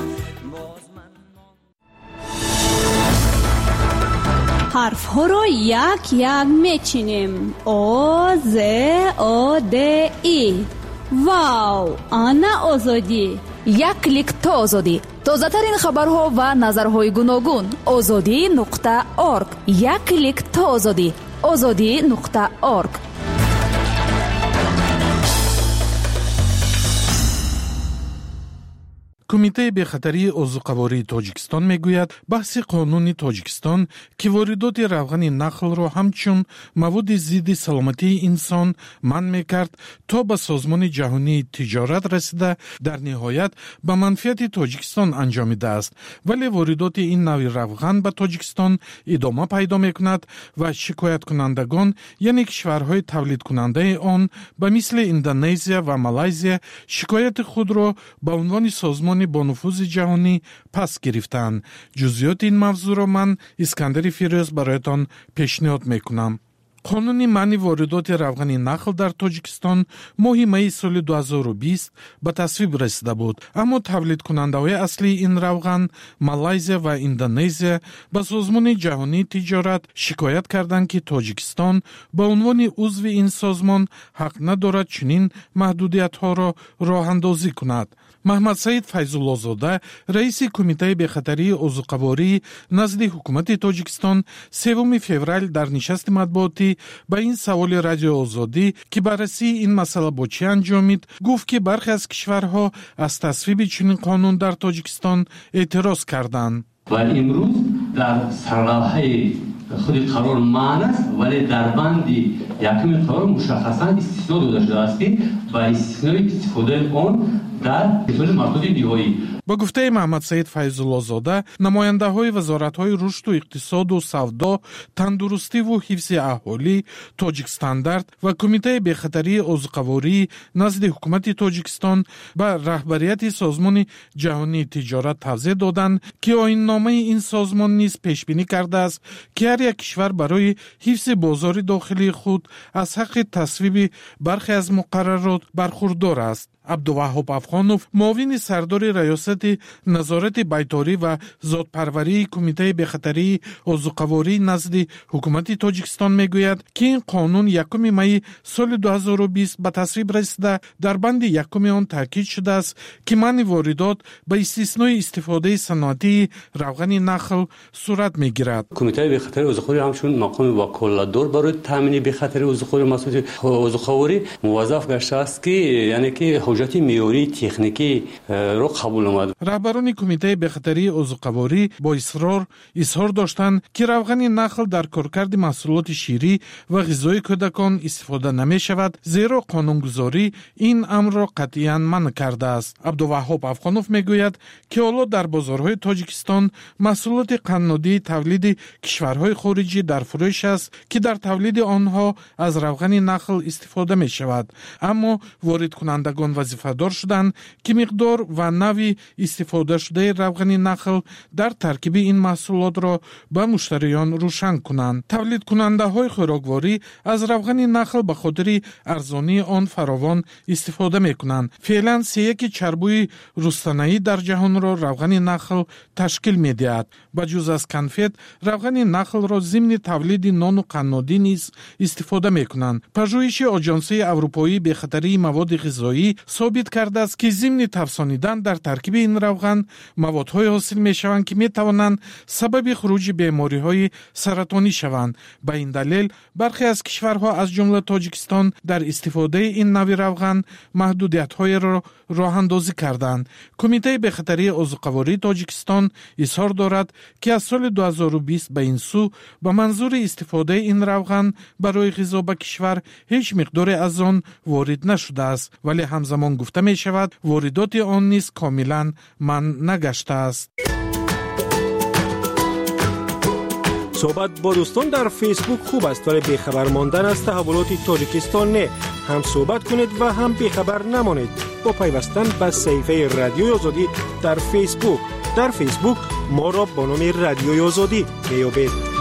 حرف ها رو یک یک میچینیم او ز او د ای واو آنا آزادی یک کلیک تا آزادی تازه ترین خبرها و نظرهای گوناگون آزادی نقطه اورگ یک کلیک تا آزادی آزادی نقطه اورگ کمیته بخطری عضوقواری تاجیکستان میگوید بحث قانون تاجیکستان که واردات روغن نخل را همچون مواد ضد سلامتی انسان منع میکرد تا به سازمان جهانی تجارت رسیده در نهایت به منفعت تاجیکستان انجامیده است ولی واردات این نوع روغن به تاجیکستان ادامه پیدا میکند و شکایت کنندگان یعنی کشورهای تولید کننده آن به مثل اندونزیا و مالایزیا شکایت خود را به عنوان سازمان با نفوذ جهانی پس گرفتند. جزئیات این موضوع را من اسکندر فیروز برایتان پیشنهاد میکنم. قانون منع واردات روغن نخل در تاجیکستان ماه می سال دو هزار و بیست به تصویب رسیده بود اما تولید کننده های اصلی این روغن مالایزیا و اندونزیا به سازمان جهانی تجارت شکایت کردند که تاجیکستان به عنوان عضو این سازمان حق ندارد چنین محدودیت ها را راه اندازی کند. محمد سعید فیض‌الله زاده رئیس کمیته بخطری عضوقواری نزد حکومت تاجیکستان سوم فوریه در نشست مطبوعاتی به این سوال رادیو آزادی که بررسی این مسئله با چه انجامید گفت که برخی از کشورها از تصویب چنین قانون در تاجیکستان اعتراض کردند. و امروز در سرلوحه خود قرار معنی است ولی در بند یکم قرار مشخصا استثنا داده شده است و استثنای استفاده آن در حصول مربوط نهایی. با گفته محمد سعید فیض‌الله زاده نماینده های وزارت های رشد و اقتصاد و سودا، تندرستی و حفظ اهالی، تاجیکستاندارد و کمیته بخطری عضوقواری نزد حکومت تاجیکستان به رهبریت سازمان جهانی تجارت توضیح دادند که آیین نامه این سازمان نیز پیش بینی کرده است که هر یک کشور برای حفظ بازار داخلی خود از حق تصویب برخی از مقررات برخوردار است. عبدالوهاب افغانوف معاون سردار ریاست نظارت بیطاری و ذات‌پروری کمیته بخطری عضوقواری نزد حکومت تاجیکستان میگوید که این قانون یکم می سال دو هزار و بیست به تصویب رسیده در بند یکم آن تاکید شده است که منع واردات به استثنای استفاده صنعتی روغن نخل صورت میگیرد. کمیته بخطری عضوقواری همچون مقام وکالتدار برای تامین بخطری عضوقواری مسئول عضوقواری موظف گشته است که یعنی که حجت معیاری تکنیکی را قبول نمود. رهبران کمیته بخطری عضوقواری با اصرار اظهار داشتند که روغن نخل در کارکرد محصولات شیری و غذای کودکان استفاده نمی شود زیرا قانونگذاری این امر را قطعاً منع کرده است. عبدالوهاب افغانوف میگوید که حالا در بازارهای تاجیکستان محصولات قنادی تولید کشورهای خارجی در فروش است که در تولید آنها از روغن نخل استفاده می شود اما وارد کنندگان وظیفه‌دار شدند که مقدار و نوع استفاده شده روغن نخل در ترکیب این محصولات را به مشتریان روشن کنند. تولید کننده های خوراکواری از روغن نخل به خاطر ارزانی آن فراوان استفاده می کنند. فعلا سه یک چربوی رستنایی در جهان را روغن نخل تشکیل می دهد. بجز از کنفت روغن نخل را ضمن تولید نان و قنادی نیز استفاده می کنند. پژوهش آژانس اروپایی بخطری مواد غذایی ثابت کرده است که ضمن تفسانیدن در ترکیب این روغن موادهای حاصل می شوند که می توانند سبب خروج بیماری‌های سرطانی شوند. به این دلیل برخی از کشورها از جمله تاجیکستان در استفاده این نوع روغن محدودیت‌های را راه اندازی کردند. کمیته بخطری عضوقواری تاجیکستان اظهار دارد که از سال دو هزار و بیست به این سو به منظور استفاده این روغن برای غذا به کشور هیچ مقدار از آن وارد نشده است، ولی همزمان گفته می شود واردات آن نیز کاملا منع نگشته است. صحبت با دوستان در فیسبوک خوب است، ولی بیخبر ماندن از تحولات تاجیکستان نه. هم صحبت کنید و هم بیخبر نمانید با پیوستن به صفحه رادیوی آزادی در فیسبوک. در فیسبوک ما را با نام رادیوی آزادی میابید.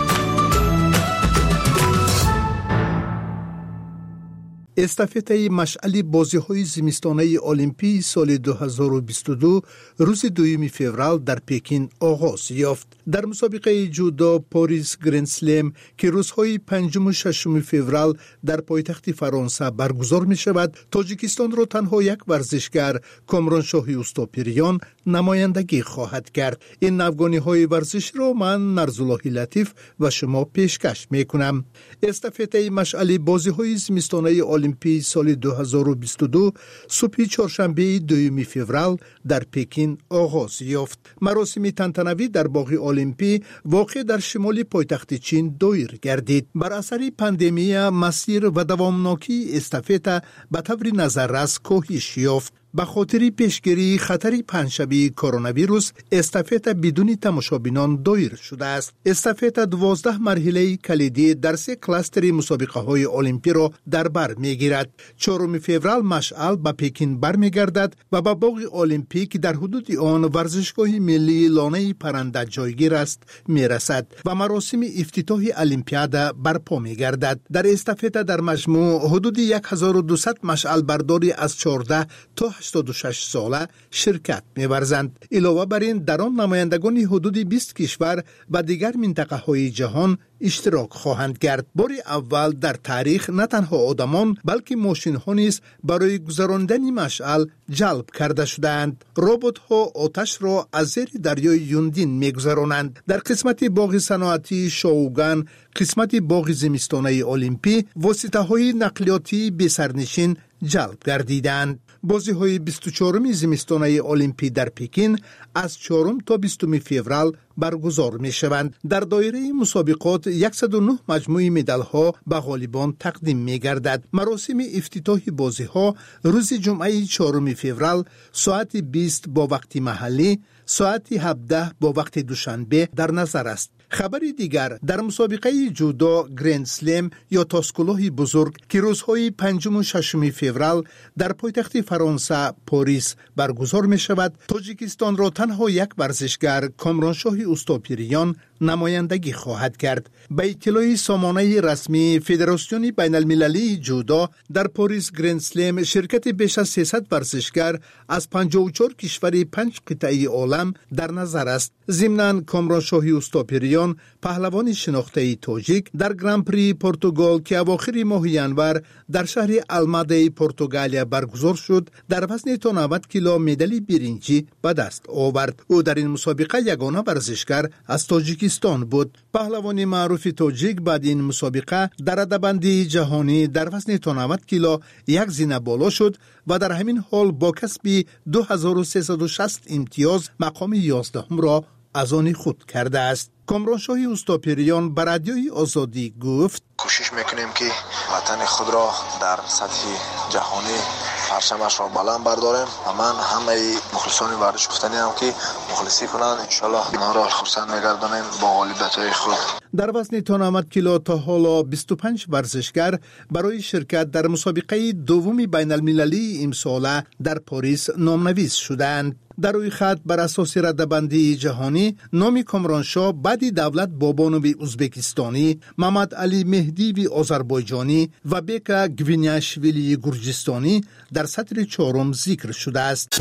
استافته مشعل بازی‌های زمستانه المپی سال دو هزار و بیست و دو روز دوم فوریه در پکین آغاز یافت. در مسابقه جودو پاریس گرند سلم که روزهای پنجم و ششم فوریه در پایتخت فرانسه برگزار می شود، تاجیکستان را تنها یک ورزشگر کامرانشاهی اوستاپیریان نمایندگی خواهد کرد. این نوگانی‌های ورزش را من نرزالله لطیف و شما پیشکش می کنم. استافته مشعل بازی‌های زمستانه المپی سال دو هزار و بیست و دو صبح چهارشنبه دوم فوریه در پکین آغاز یافت. مراسم تنتنوی در باغ المپی واقع در شمال پایتخت چین دایر گردید. بر اثر پاندمی مسیر و دوامناکی استافته به طور نظررس کاهش یافت. به خاطر پیشگیری خطر پنجشنبه کرونا ویروس استافته بدون تماشابینان دایر شده است. استافته دوازده مرحله کلیدی در سه کلاستر مسابقه های المپی را در بر میگیرد. چهارم فوریه مشعل به پکین برمیگردد و به باغ المپیک در حدود آن ورزشگاه ملی لانه پرنده جایگیر است میرسد و مراسم افتتاح المپیاد برپا میگردد. در استافته در مجموع حدود هزار و دویست مشعل برداری از چهارده تا هشتاد و شش ساله شرکت می‌ورزند. علاوه بر این در آن نمایندگان حدود بیست کشور و دیگر منطقه های جهان اشتراک خواهند کرد. بار اول در تاریخ نه تنها آدمان بلکه ماشین ها نیز برای گذراندن مشعل جلب کرده شدند. ربات ها آتش را از زیر دریای یوندین میگذرانند. در قسمت باغ صنعتی شاوگان، قسمت باغ زمستانه المپی، واسطه های نقلیاتی به سرنشین جلب گردیدند. بازی های بیست و چهارم زمستانه المپی در پکین از چهارم تا بیستم فوریه برگزار می شوند. در دایره مسابقات صد و نه مجموعه مدال ها به غالبان تقدیم می گردد. مراسم افتتاح بازی ها روز جمعه چهارم فوریه ساعت بیست با وقت محلی، ساعت هفده با وقت دوشنبه در نظر است. خبر دیگر در مسابقه جودو گرند سلم یا تاسکلوه بزرگ که روزهای پنجم و ششم فوریه در پایتخت فرانسه پاریس برگزار می شود، تاجیکستان را تنها یک ورزشگر کامرانشاهی اوستاپیریان نمایندگی خواهد کرد. به اطلاع سامانه رسمی فدراسیون بین المللی جودو در پاریس گرند سلم شرکت بیش از سیصد ورزشگر از پنجاه و چهار کشور پنج قطعه عالم در نظر است. ضمناً کامرانشاهی اوستاپیریان پهلوان شناخته تاجیک در گراند پری پرتغال که اواخر ماه ینور در شهر الماده پرتغالیا برگزار شد در وزن تا نود کیلو مدال برنجی به دست آورد. او در این مسابقه یگانه ورزشگر از تاجیکستان بود. پهلوان معروف تاجیک بعد این مسابقه در رده‌بندی جهانی در وزن تا نود کیلو یک زینه بالا شد و در همین حال با کسب دو هزار و سیصد و شصت امتیاز مقام یازدهم را از آن خود کرده است. کامرانشاهی اوستاپیریان به رادیوی آزادی گفت: کوشش میکنیم که وطن خود را در سطح جهانی پرچمش را بلند برداریم و من همه مخلصان ورزش گفتنی هم که مخلصی کنند، انشالله ما را خرسند میگردانیم با غالبیت خود. در وزن تا نود کیلو تا حالا بیست و پنج ورزشگر برای شرکت در مسابقه دوم بین المللی امساله در پاریس نامنویس شدند. در روی خط بر اساس رده‌بندی جهانی نام کامرانشاه بعد دولت بابانوی ازبکستانی، محمد علی مهدی وی آذربایجانی و بیکا گوینیاشویلی گرجستانی در سطر چهارم ذکر شده است.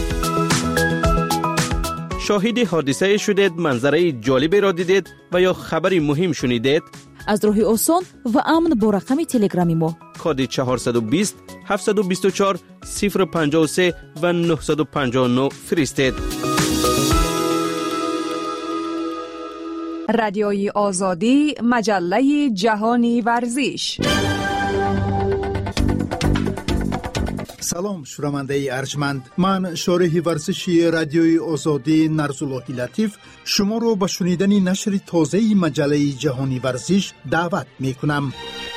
شاهد حادثه شدید، منظره جالبی را دیدید و یا خبری مهم شنیدید؟ аз роҳи осон ва амн бо рақами телеграми мо. کد چهارصد و بیست هفتصد و بیست و چهار صفر پنجاه و سه و نهصد و پنجاه و نه فرستید. رادیوی آزادی، مجله جهانی ورزش. سلام شنونده ارجمند، من شارح ورزشی رادیوی آزادی نرزاللهی لطیف شما رو به شنیدن نشر تازه مجله جهانی ورزش دعوت می کنم.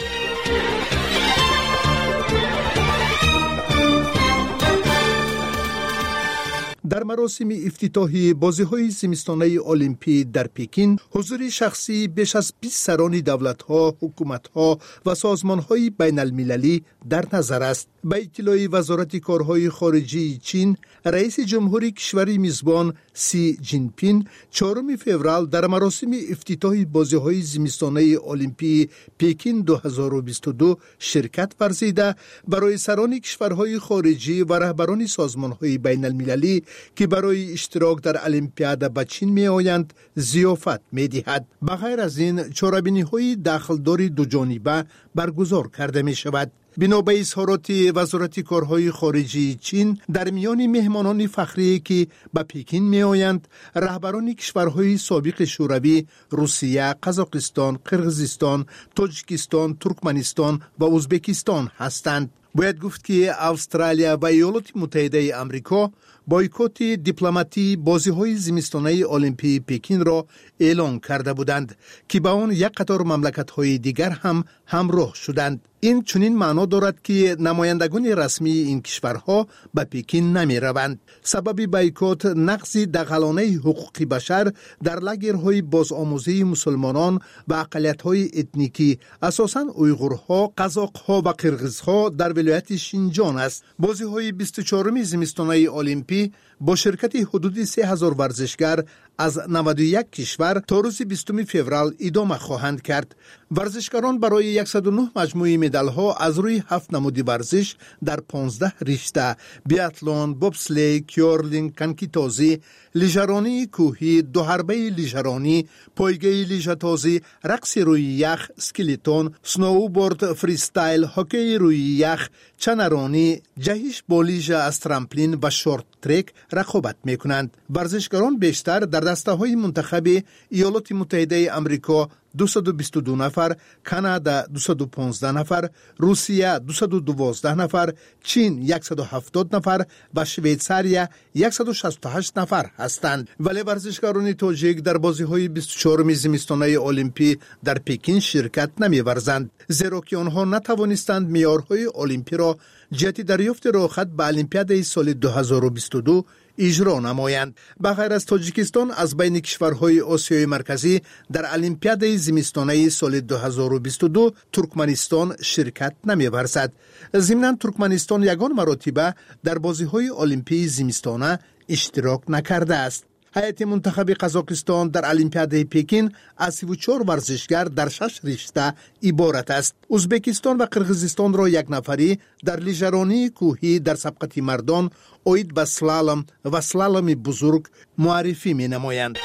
در مراسم افتتاحی بازی‌های زمستانه المپی در پکین حضور شخصی بیش از بیست سران دولت‌ها، حکومت‌ها و سازمان‌های بین‌المللی در نظر است. به اطلاع وزارت کارهای خارجی چین، رئیس جمهوری کشور میزبان سی جین پین چهارم فوریه در مراسم افتتاح بازی‌های زمستانه المپی پکین دو هزار و بیست و دو شرکت ورزیده برای سران کشورهای خارجی و رهبران سازمان‌های بین‌المللی که برای اشتراک در المپیاد به چین می آیند ضیافت می دهد. بغیر از این چاره‌بینی‌های داخلداری دو جانبه برگزار کرده می شود. بنا به اظهارات وزارت کارهای خارجی چین، در میان مهمانان فخری که به پکین می آیند رهبران کشورهای سابق شوروی، روسیه، قزاقستان، قرقیزستان، تاجیکستان، ترکمنستان و ازبکستان هستند. باید گفت که استرالیا و ایالات متحده آمریکا بایکوت دیپلماتی بازی‌های زمستانه المپی پکین را اعلام کرده بودند که با آن یک قطار مملکت‌های دیگر هم همراه شدند. این چنین معنا دارد که نمایندگان رسمی این کشورها به پکین نمی روند. سبب بایکوت نقض دغلانه حقوق بشر در لاگرهای بازآموزی مسلمانان و اقلیت‌های اتنیکی، اساساً اویغورها، قزاق‌ها و قرغیزها در ولایت شینجان است. بازی‌های بیست و چهارم زمستانه المپی با شرکت حدود سه هزار ورزشگر از نود و یک کشور تا روز بیستم فوریه ادامه خواهند کرد. ورزشکاران برای صد و نه مجموعه مدال‌ها از روی هفت نمود ورزش در پانزده رشته، بیاتلون، بوبسلی، کیورلینگ، کنکی‌تازی، لیژرانی کوهی، دو حربه لیژرانی، پایگاه لیژه‌تازی، رقص روی یخ، اسکلیتون، سنوبورد فریستایل، هاکی روی یخ، چنرانی، جهش با لیژه از ترامپلین و شورت ترک رقابت می‌کنند. ورزشکاران بیشتر در دسته‌های منتخب ایالات متحده آمریکا دویست و بیست و دو نفر، کانادا دویست و پانزده نفر، روسیه دویست و دوازده نفر، چین صد و هفتاد نفر و شویتزاریا صد و شصت و هشت نفر هستند. ولی ورزشکاران تاجیک در بازی‌های بیست و چهارم زمستانه المپی در پکین شرکت نمی‌ورزند، زیرا که آنها نتوانستند معیارهای المپی را جهت دریافت راحت به المپیاد سال دو هزار و بیست و دو اجرا نمایند. بغیر از تاجیکستان از بین کشورهای آسیای مرکزی در المپیاد زمستانه سال دو هزار و بیست و دو ترکمنستان شرکت نمی‌ورزد. ضمناً ترکمنستان یگان مرتبه در بازی‌های المپی زمستانه اشتراک نکرده است. هیئت منتخب قزاقستان در المپیاد پکین از سی و چهار ورزشگر در شش رشته عبارت است. ازبکستان و قرقیزستان را یک نفری در لیژرانی کوهی در سبقت مردان، اوید به سلالم و سلالم بزرگ معرفی می نمایند.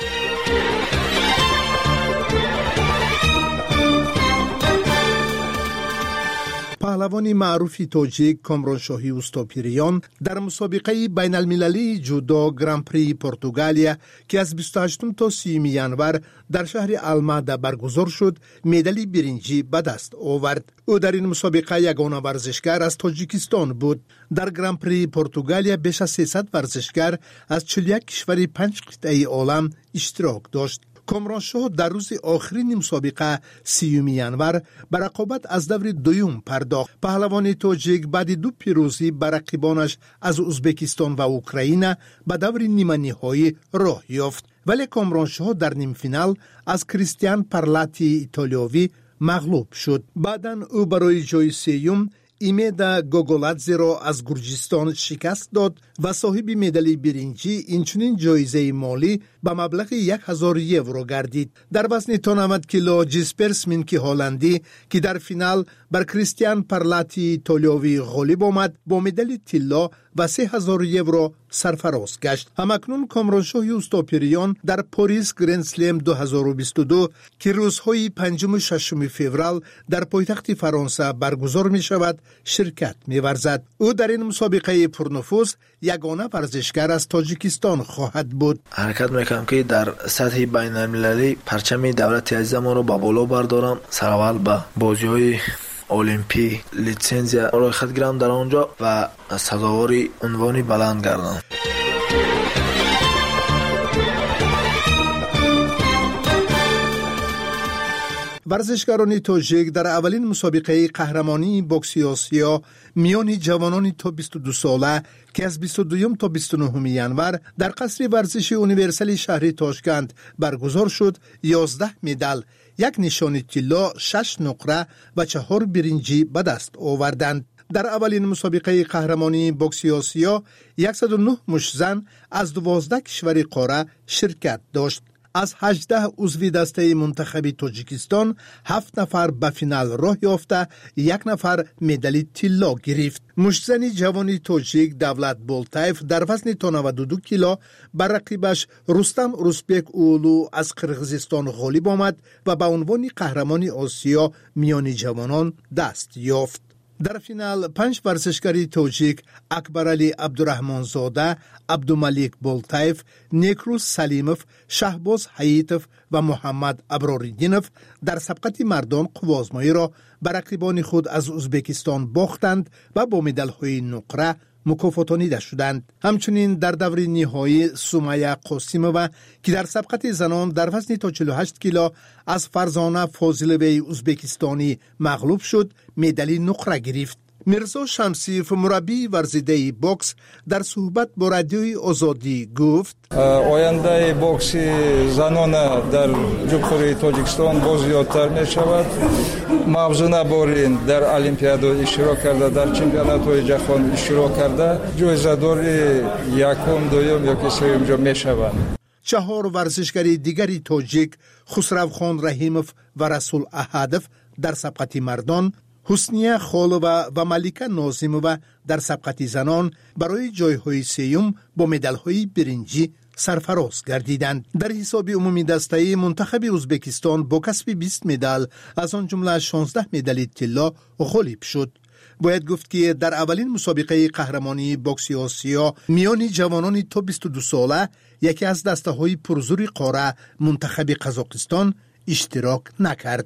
پهلوان معروف تاجیک کامرانشاهی اوستاپیریان در مسابقه بین المللی جودو گران پری پرتغالیا که از بیست و هشتم تا سی ینور در شهر الماده برگزار شد، مدال برنجی به دست آورد. او در این مسابقه یگانه ورزشگر از تاجیکستان بود. در گران پری پرتغالیا بیش از سیصد ورزشگر از چهل و یک کشور پنج قطعه عالم اشتراک داشت. کامرانشاه در روز آخرین مسابقه سیوم ینور به رقابت از دور دویم پرداخت. پهلوان تاجیک بعد دو پیروزی بر رقیبانش از ازبکستان و اوکراین به دور نیمه نهایی راه یافت، ولی کامرانشاه در نیم فینال از کریستیان پارلاتی ایتالیایی مغلوب شد. بعداً او برای جای سیوم ایمیدا گوگولادزی را از گرجستان شکست داد و صاحب مدال برنجی اینچنین جایزه مالی به مبلغ یک هزار یورو گردید. در وزن نود کیلو جیسپر سمینکی هلندی که در فینال بر کریستیان پارلاتی ایتالیایی غالب آمد با مدال طلا و سه هزار یورو سرفراز گشت. همکنون کامرانشاه اوستاپیریان در پاریس گرند سلم دو هزار و بیست و دو که روزهای پنجم و ششم فوریه در پایتخت فرانسه برگزار می شود شرکت می ورزد. او در این مسابقه پرنفوذ یگانه ورزشگر از تاجیکستان خواهد بود. حرکت میکنم که در سطح بین المللی پرچم دولت عزیز ما رو با بالا بردارم. سرول به بازی‌های المپی لیسانسیا رو خود گرم در آنجا و سزاوار عنوانی بلند گردم. ورزشکاران تاجیک در اولین مسابقه قهرمانی بوکسی آسیا میان جوانان تا بیست و دو ساله که از بیست و دو تا بیست و نه ینور در قصر ورزشی یونیورسال شهری تاشکند برگزار شد، یازده مدال، یک نشان طلا، شش نقره و چهار برنجی به دست آوردند. در اولین مسابقه قهرمانی بوکسی آسیا صد و نه مش زن از دوازده کشور قاره شرکت داشت. از هجده عضو دسته منتخب تاجیکستان هفت نفر به فینال راه یافته، یک نفر مدال طلا گرفت. مشتزن جوانی تاجیک دولت بولتایف در وزن تا نود و دو کیلو بر رقیبش رستم روزبک اولو از قرقیزستان غالب آمد و به عنوان قهرمان آسیا میان جوانان دست یافت. در فینال پنج ورزشکار تاجیک اکبرعلی عبدالرحمن زاده، عبدالملیک بولتایف، نیکروز سلیموف، شهباز حییتوف و محمد ابراریدینوف در سبقت مردان قوازمایی را بر رقیبان خود از ازبکستان باختند و با مدال‌های نقره مکافاتانیده شدند. همچنین در دور نهایی سمیه قاسیمووا که در سبقت زنان در وزن تا چهل و هشت کیلو از فرزانه فاضلوی ازبکستانی مغلوب شد، مدال نقره گرفت. میرزا شمسیف مربی ورزیده بوکس در صحبت با رادیوی آزادی گفت آینده بوکس زنان در جمهوری تاجیکستان باز زیادتر می شود. موزونه بارین در المپیاد اشتراک کرده، در چمپیونات های جهان اشتراک کرده، جایزه دار یکم دوم یا که سوم جا می شوند. چهار ورزشکار دیگری تاجیک خسرو خان رحیموف و رسول احدوف در سبقت مردان، حسنیه خالوه و ملیکه نازیمووا در سبقت زنان برای جایهای سیوم با مدال‌های برنجی سرفراز گردیدند. در حساب عمومی دسته منتخب ازبکستان با کسب بیست مدال از آن جمله شانزده مدال طلا غالب شد. باید گفت که در اولین مسابقه قهرمانی بوکسی آسیا میان جوانان تا بیست و دو ساله یکی از دسته‌های پرزور قاره منتخب قزاقستان اشتراک نکرد.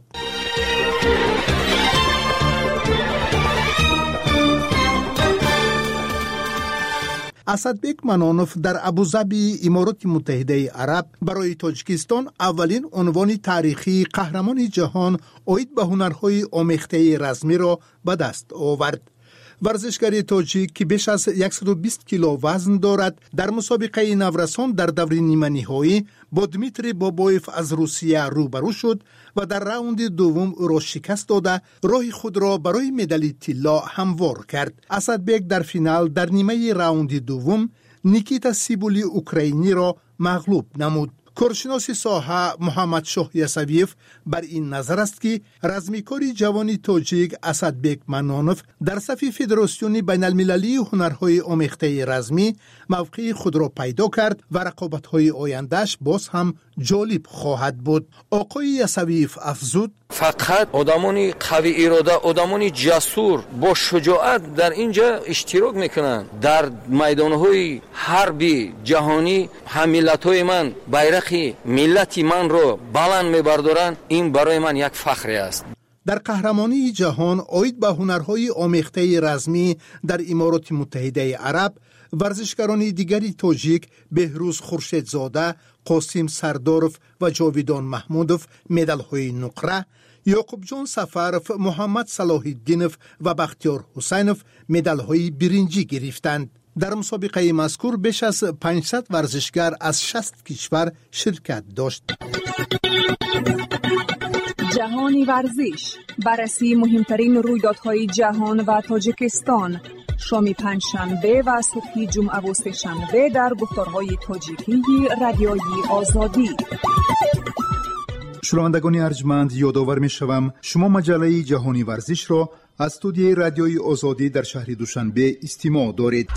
اسدبک منانوف در ابوظبی امارات متحده عرب برای تاجیکستان اولین عنوان تاریخی قهرمان جهان عاید به هنرهای آمیخته رزمی را به دست آورد. ورزشکار تاجیک که بیش از صد و بیست کیلو وزن دارد در مسابقه نورسان در دور نیمه نهایی با دمیتری بابایف از روسیه روبرو شد و در راوند دوم او را شکست داده راه خود را برای مدال طلا هموار کرد. اسدبک در فینال در نیمه راوند دوم نیکیتا سیبولی اوکراینی را مغلوب نمود. کارشناس ساحه محمد شاه یسویف بر این نظر است که رزمیکاری جوانی تاجیک اسدبک منانوف در صف فدراسیون بین المللی هنرهای آمیخته رزمی موقع خود را پیدا کرد و رقابت‌های آیندهش باز هم جالب خواهد بود. آقای یسویف افزود فقط آدمانی قوی اراده، آدمانی جسور با شجاعت در اینجا اشتراک میکنن. در میدانهای حربی جهانی هم ملت‌های من بیرق ملتی من رو بلند میبردارن. این برای من یک فخر است. در قهرمانی جهان عاید به هنرهای آمیخته رزمی در امارات متحده عرب ورزشکاران دیگری تاجیک بهروز خورشیدزاده، قاسم سرداروف و جاویدان محمودوف مدال‌های نقره، یعقوب جان سفروف، محمد صلاح الدینوف و بختیار حسینوف مدال‌های برنجی گرفتند. در مسابقه مذکور بیش از پانصد ورزشکار از شصت کشور شرکت داشت. جهانی ورزش، بررسی مهمترین رویدادهای جهان و تاجیکستان، شام پنجشنبه و صبح جمعه و سه‌شنبه در گفتارهای تاجیکی رادیوی آزادی. شنوندگان ارجمند، یادآور می‌شوم شما مجله جهانی ورزش را از استودیوی رادیوی آزادی در شهر دوشنبه استماع دارید.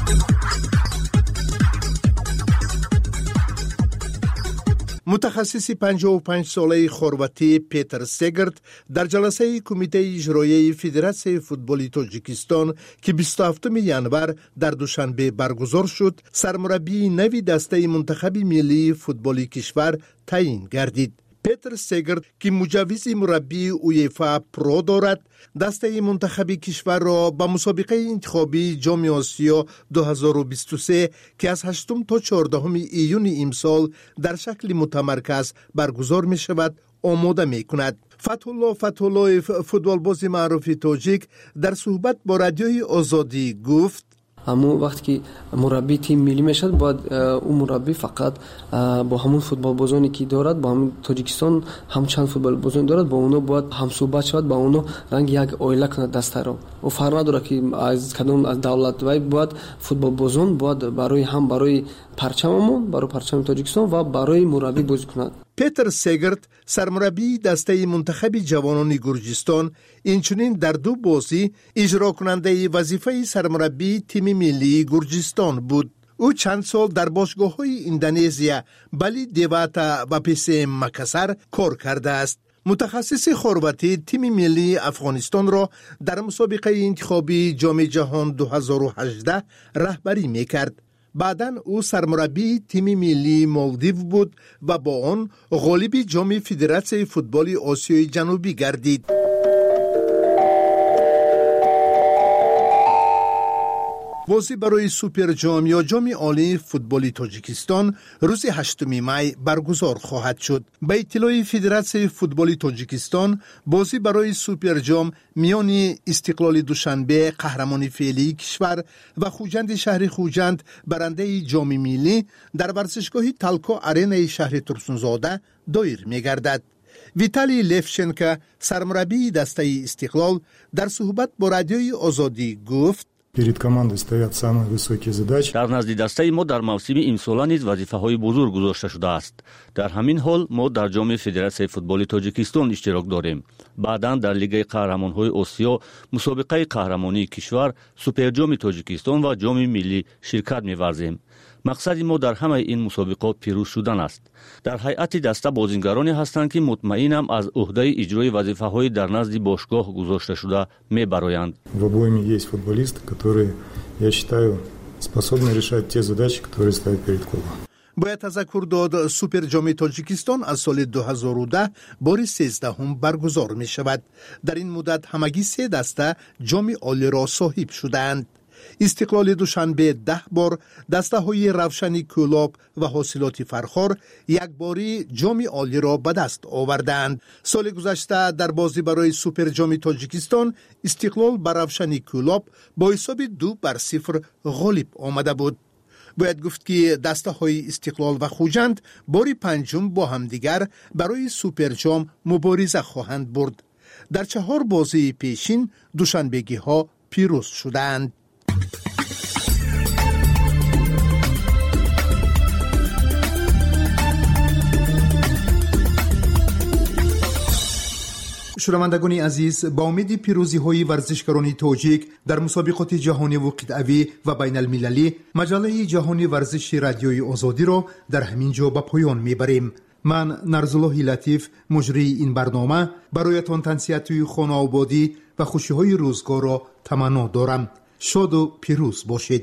متخصص پنجاه و پنج ساله خرواتی پیتر سگرت در جلسه کمیته اجرایی فدراسیون فوتبال تاجیکستان که بیست و هفتم ژانویه در دوشنبه برگزار شد، سرمربی نوی دسته منتخب ملی فوتبال کشور تعیین گردید. پیتر سگرت که مجوز مربی اویفا پرو دارد، دسته منتخب کشور را به مسابقه انتخابی جام آسیا دو هزار و بیست و سه که از هشتم تا چهاردهم ایون امسال در شکل متمرکز برگزار می شود آماده می کند. فتح‌الله فتح‌الله فوتبال باز معروف تاجیک در صحبت با رادیوی آزادی گفت: اما وقتی که مربی تیم ملی میشد باید اون مربی فقط با همون فوتبال بازانی که دارد، با همون تاجیکستان هم چند فوتبال بازان دارد، با اونو باید هم صحبت شود، با اونو رنگ یک اویله کند دسته رو. و فرق نداره که از کدوم از دولت وای باید فوتبال بازان باید برای هم برای پرچممون، برای پرچم تاجیکستان و برای مربی بازی کند. پیتر سگرت سرمربی دسته منتخب جوانان گرجستان اینچنین در دو بازی اجرا کننده وظیفه سرمربی تیم ملی گرجستان بود. او چند سال در باشگاه‌های اندونزیا، بالی دیواتا و پیس مکاسر کار کرده است. متخصص خرواتی تیم ملی افغانستان را در مسابقه انتخابی جام جهان دو هزار و هجده رهبری می‌کرد. بعداً او سرمربی تیم ملی مالدیو بود و با آن غالب جام فدراسیون فوتبال آسیای جنوبی گردید. بازی برای سوپر جام یا جام عالی فوتبال تاجیکستان روز هشتم می برگزار خواهد شد. به اطلاع فدراسیون فوتبال تاجیکستان، بازی برای سوپر جام میان استقلال دوشنبه قهرمان فعلی کشور و خوجند شهر خوجند برنده جام ملی در ورزشگاه تالکو آرنا شهر ترسونزاده دایر می‌گردد. ویتالی لفشنکا سرمربی دسته استقلال در صحبت با رادیوی آزادی گفت: در نزد دسته ما در موسم امسال نیز وظیفه‌های بزرگ گذاشته شده است. در همین حال ما در جام فدراسیون فوتبال تاجیکستان اشتراک داریم. بعداً در لیگ قهرمان‌های آسیا، مسابقه قهرمانی کشور، سوپر جام تاجیکستان و جام ملی شرکت می‌ورزیم. مقصد ما در همه این مسابقات پیروز شدن است. در هیئت دسته بازیگرانی هستند که مطمئنم از عهده اجرای وظیفه‌های در نزد باشگاه گذاشته شده می‌برآیند. В обойме есть футболисты, которые, я считаю, способны решать те задачи, которые стоят перед клубом. باید تذکر داد سوپر جام تاجیکستان از سال دو هزار و ده بار سیزدهم برگزار می شود. در این مدت همگی سه دسته جام عالی را صاحب شدند. استقلال دوشنبه ده بار، دسته های روشنی کولاب و حاصلات فرخار یک باری جام عالی را به دست آوردند. سال گذشته در بازی برای سوپر جام تاجیکستان، استقلال بر روشنی کولاب با حساب دو بر صفر غالب آمده بود. باید گفت که دسته های استقلال و خوجند باری پنجم با همدیگر برای سوپر جام مبارزه خواهند برد. در چهار بازی پیشین دوشنبگی ها پیروز شدند. شنوندگان عزیز، با امید پیروزی های ورزشکاران تاجیک در مسابقات جهانی و قطعی و بین المللی، مجله جهانی ورزش رادیوی آزادی را در همین جا به پایان میبریم. من نرزالله لطیف مجری این برنامه برایتان تنسیت خانه آبادی و خوشی های روزگار را تمنا دارم. شاد و پیروز باشید.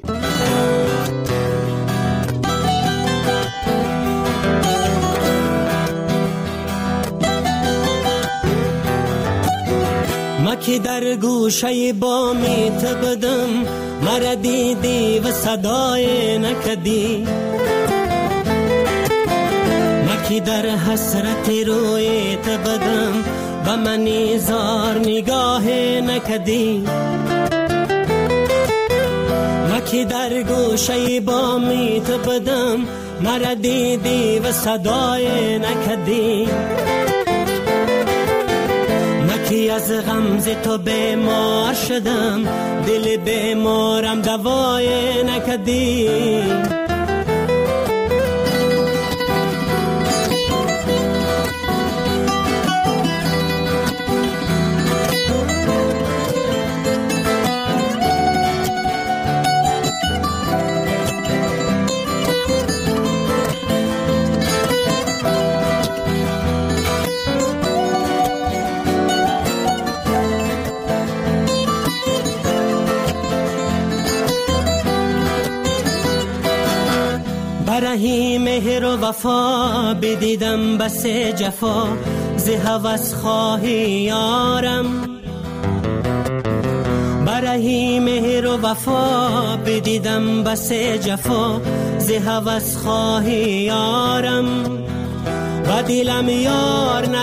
ما که در گوشه بامی تبدم، مرا دیدی و صدای نکدی. ما که در حسرت روی تبدم، به منی زار نگاه نکدی. ما که در گوشه بامی تبدم، مرا دیدی و صدای نکدی. که از غمز تو بیمار شدم، دل بیمارم دوای نکدی. مهر و وفا بدیدم بس جفا ز هوس خواهی یارم برهی مهر و وفا بدیدم بس جفا ز هوس خواهی یارم و دلم یار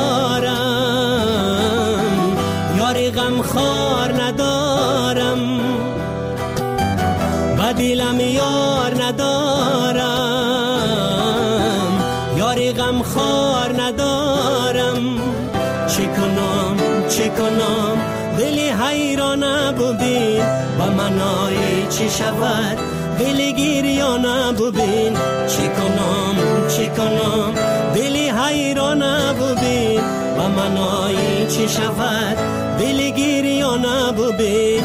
ندارم یار غم خار ندارم و دلم یار ندارم یار غم خار ندارم چه کنم چه کنم دل حیرانه ببین و منای چه شود دل گریانه ببین چه کنم چه کنم دل حیرانه ببین و منای چه شود دل گریانه ببین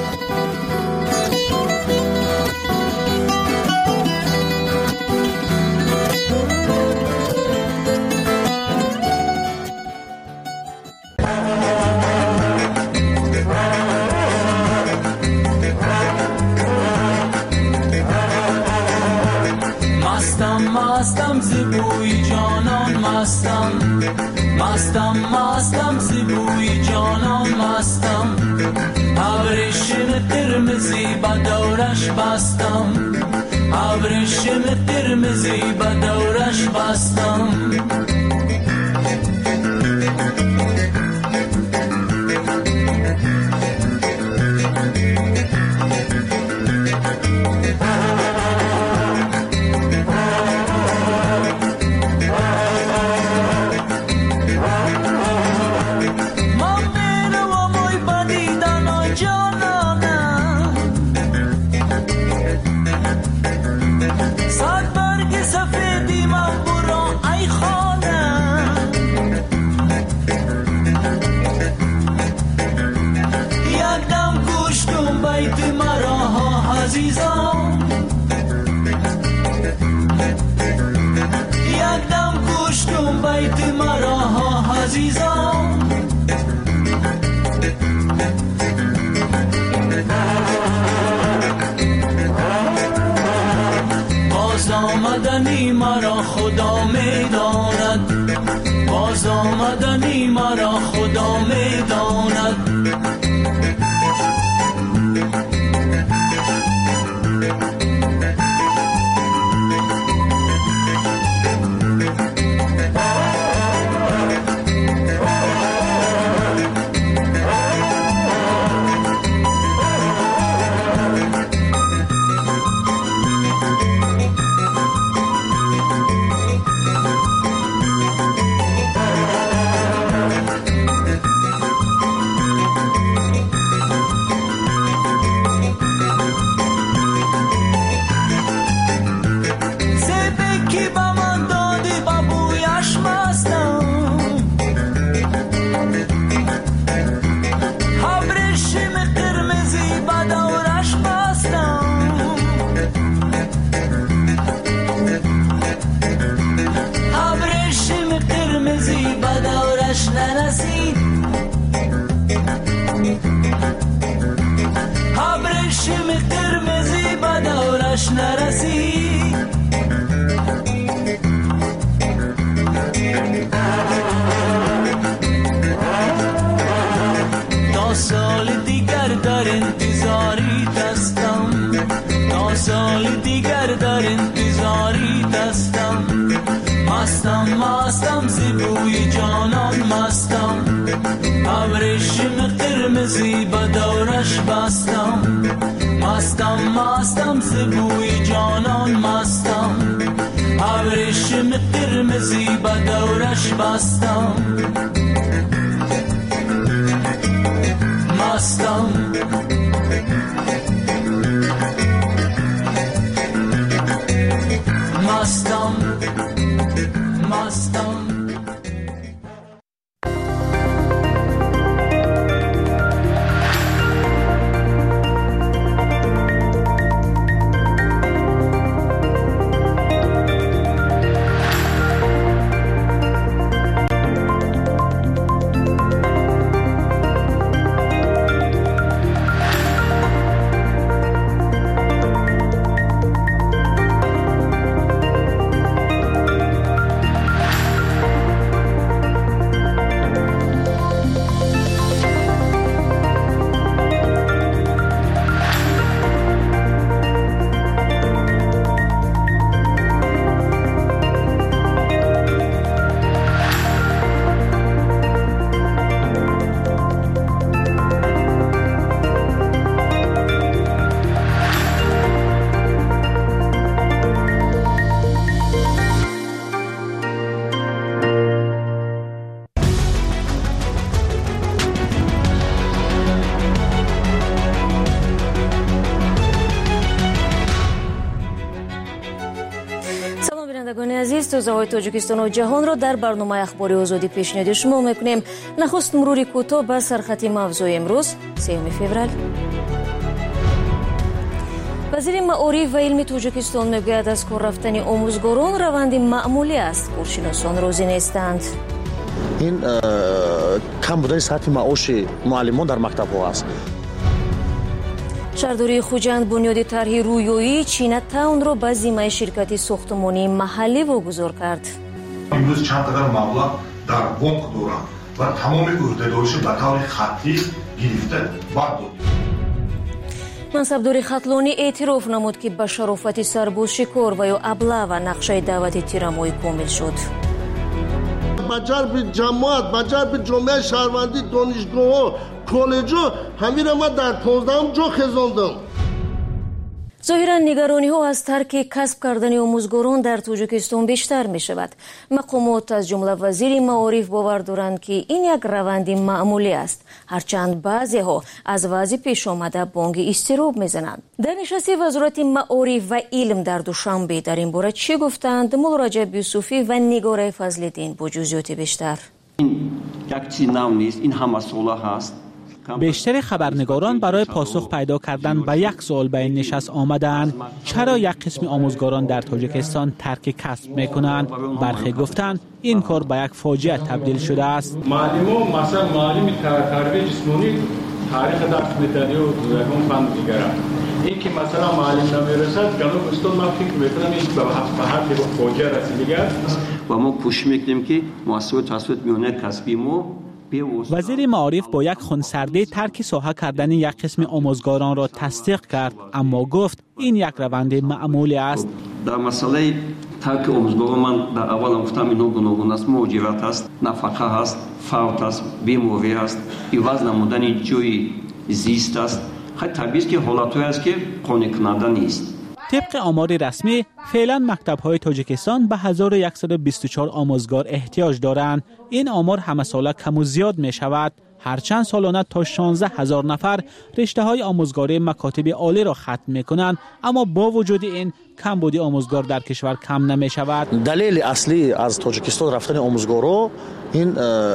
مستم زبوی جانان مستم مستم مستم زبوی جانان مستم ابریشم ترمزی با دورش بستم ابریشم ترمزی با دورش بستم باز آمدنی مرا خدا میداند باز آمدنی مرا خدا میداند مستم زبوی جانان مستم ابریشم قرمزی با دورش بستم مستم مستم زبوی جانان مستم ابریشم قرمزی با دورش بستم مستم مستم مستم тозаҳои Тоҷикистону ҷаҳонро дар барномаи ахбори озодӣ пешниҳоди шумо мекунем. Нахуст мурури кӯтоҳ ба сархати мавзӯи имрӯз сеюми феврал. вазири маориф ва илми Тоҷикистон мегӯяд аз кор рафтани омӯзгорон раванди маъмулӣ аст. куршиносон розӣ нестанд. ин кам будани сатҳи маоши муаллимон дар мактабҳо аст. шаҳрдории Хуҷанд бунёди тарҳи рӯёии Чина Таунро ба зиммаи ширкати сохтмонии маҳаллӣ вогузор кард. имрӯз чанд қадар маблағ дар бонк доранд ва тамоми ӯҳдадориша ба таври хаттӣ гирифта бад дод. мансабдори хатлонӣ эътироф намуд, ки ба шарофати сарбоз шикор ва ё аблава нақшаи даъвати тирамоӣ комил шуд. ба ҷарби ҷамоат, ба ҷарби ҷомеаи шаҳрвандӣ, донишгоҳҳо, коллеҷҳо ҳамира ман дар понздаҳум ҷо хезондам. зоҳиран нигарониҳо аз тарки касб кардани омӯзгорон дар Тоҷикистон бештар мешавад. мақомот аз ҷумла вазири маориф бовар доранд, ки ин як раванди маъмулӣ аст, ҳарчанд баъзеҳо аз вазъи пешомада бонги изтироб мезананд. дар нишасти вазорати маориф ва илм дар душанбе дар ин бора чӣ гуфтанд Муллораҷаб Юсуфӣ ва Нигораи Фазлиддин бо ҷузъиёти бештар. ин як чиз нав нест, ин ҳамасола ҳаст. بیشتر خبرنگاران برای پاسخ پیدا کردن به یک سوال به این نشست آمدند: چرا یک قسم آموزگاران در تاجیکستان ترک کسب میکنند؟ برخی گفتند این کار به یک فاجعه تبدیل شده است. معلم مثلا معلم تربیت جسمانی تاریخ درس میدن و یکم فن دیگر. این که مثلا معلم نمیرسد گلو استاد ما فکر میکنم این به حد فاجعه رسیده است و ما کوشش میکنیم که مؤسسات توسط میانه کسبی ما. وزیر معارف با یک خونسردی ترک ساحه کردن یک قسم آموزگاران را تصدیق کرد، اما گفت این یک روند معمولی است. در مسئله ترک آموزگاران من در اول گفتم اینا گوناگون است، مهاجرت است، نفقه است، فوت است، بیماری است، عوض نمودن جای زیست است. خیلی طبیعی است که حالتی است که قانع کننده نیست. طبق آمار رسمی فعلا مکتب‌های تاجیکستان به هزار و صد و بیست و چهار آموزگار احتیاج دارند. این آمار همه ساله کم و زیاد می شود، هرچند سالانه تا شانزده هزار نفر رشته‌های آموزگاری مکاتب عالی را ختم می‌کنند، اما با وجود این کمبود آموزگار در کشور کم نمی شود. دلیل اصلی از تاجیکستان رفتن آموزگارا این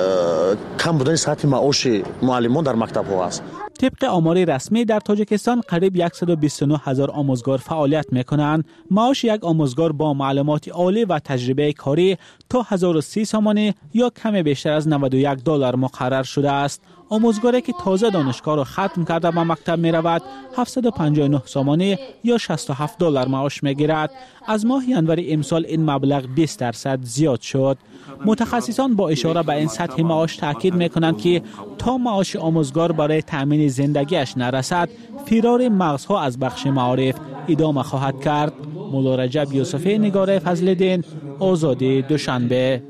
کم بودن سطح معاش معلمان در مکتب‌ها است. طبق آمار رسمی در تاجیکستان قریب صد و بیست و نه هزار آموزگار فعالیت می‌کنند. معاش یک آموزگار با معلومات عالی و تجربه کاری تا هزار و سی سامانه یا کم بیشتر از نود و یک دلار مقرر شده است. آموزگاری که تازه دانشگاه را ختم کرده به مکتب می رود هفتصد و پنجاه و نه سامانه یا شصت و هفت دلار معاش می گیرد. از ماه ینور امسال این مبلغ بیست درصد زیاد شد. متخصصان با اشاره به این سطح معاش تاکید می کنند که تا معاش آموزگار برای تأمین زندگیش نرسد، فرار مغزها از بخش معارف ادامه خواهد کرد. مولارجب یوسفی، نگاره فضل‌الدین، آزادی، دوشنبه.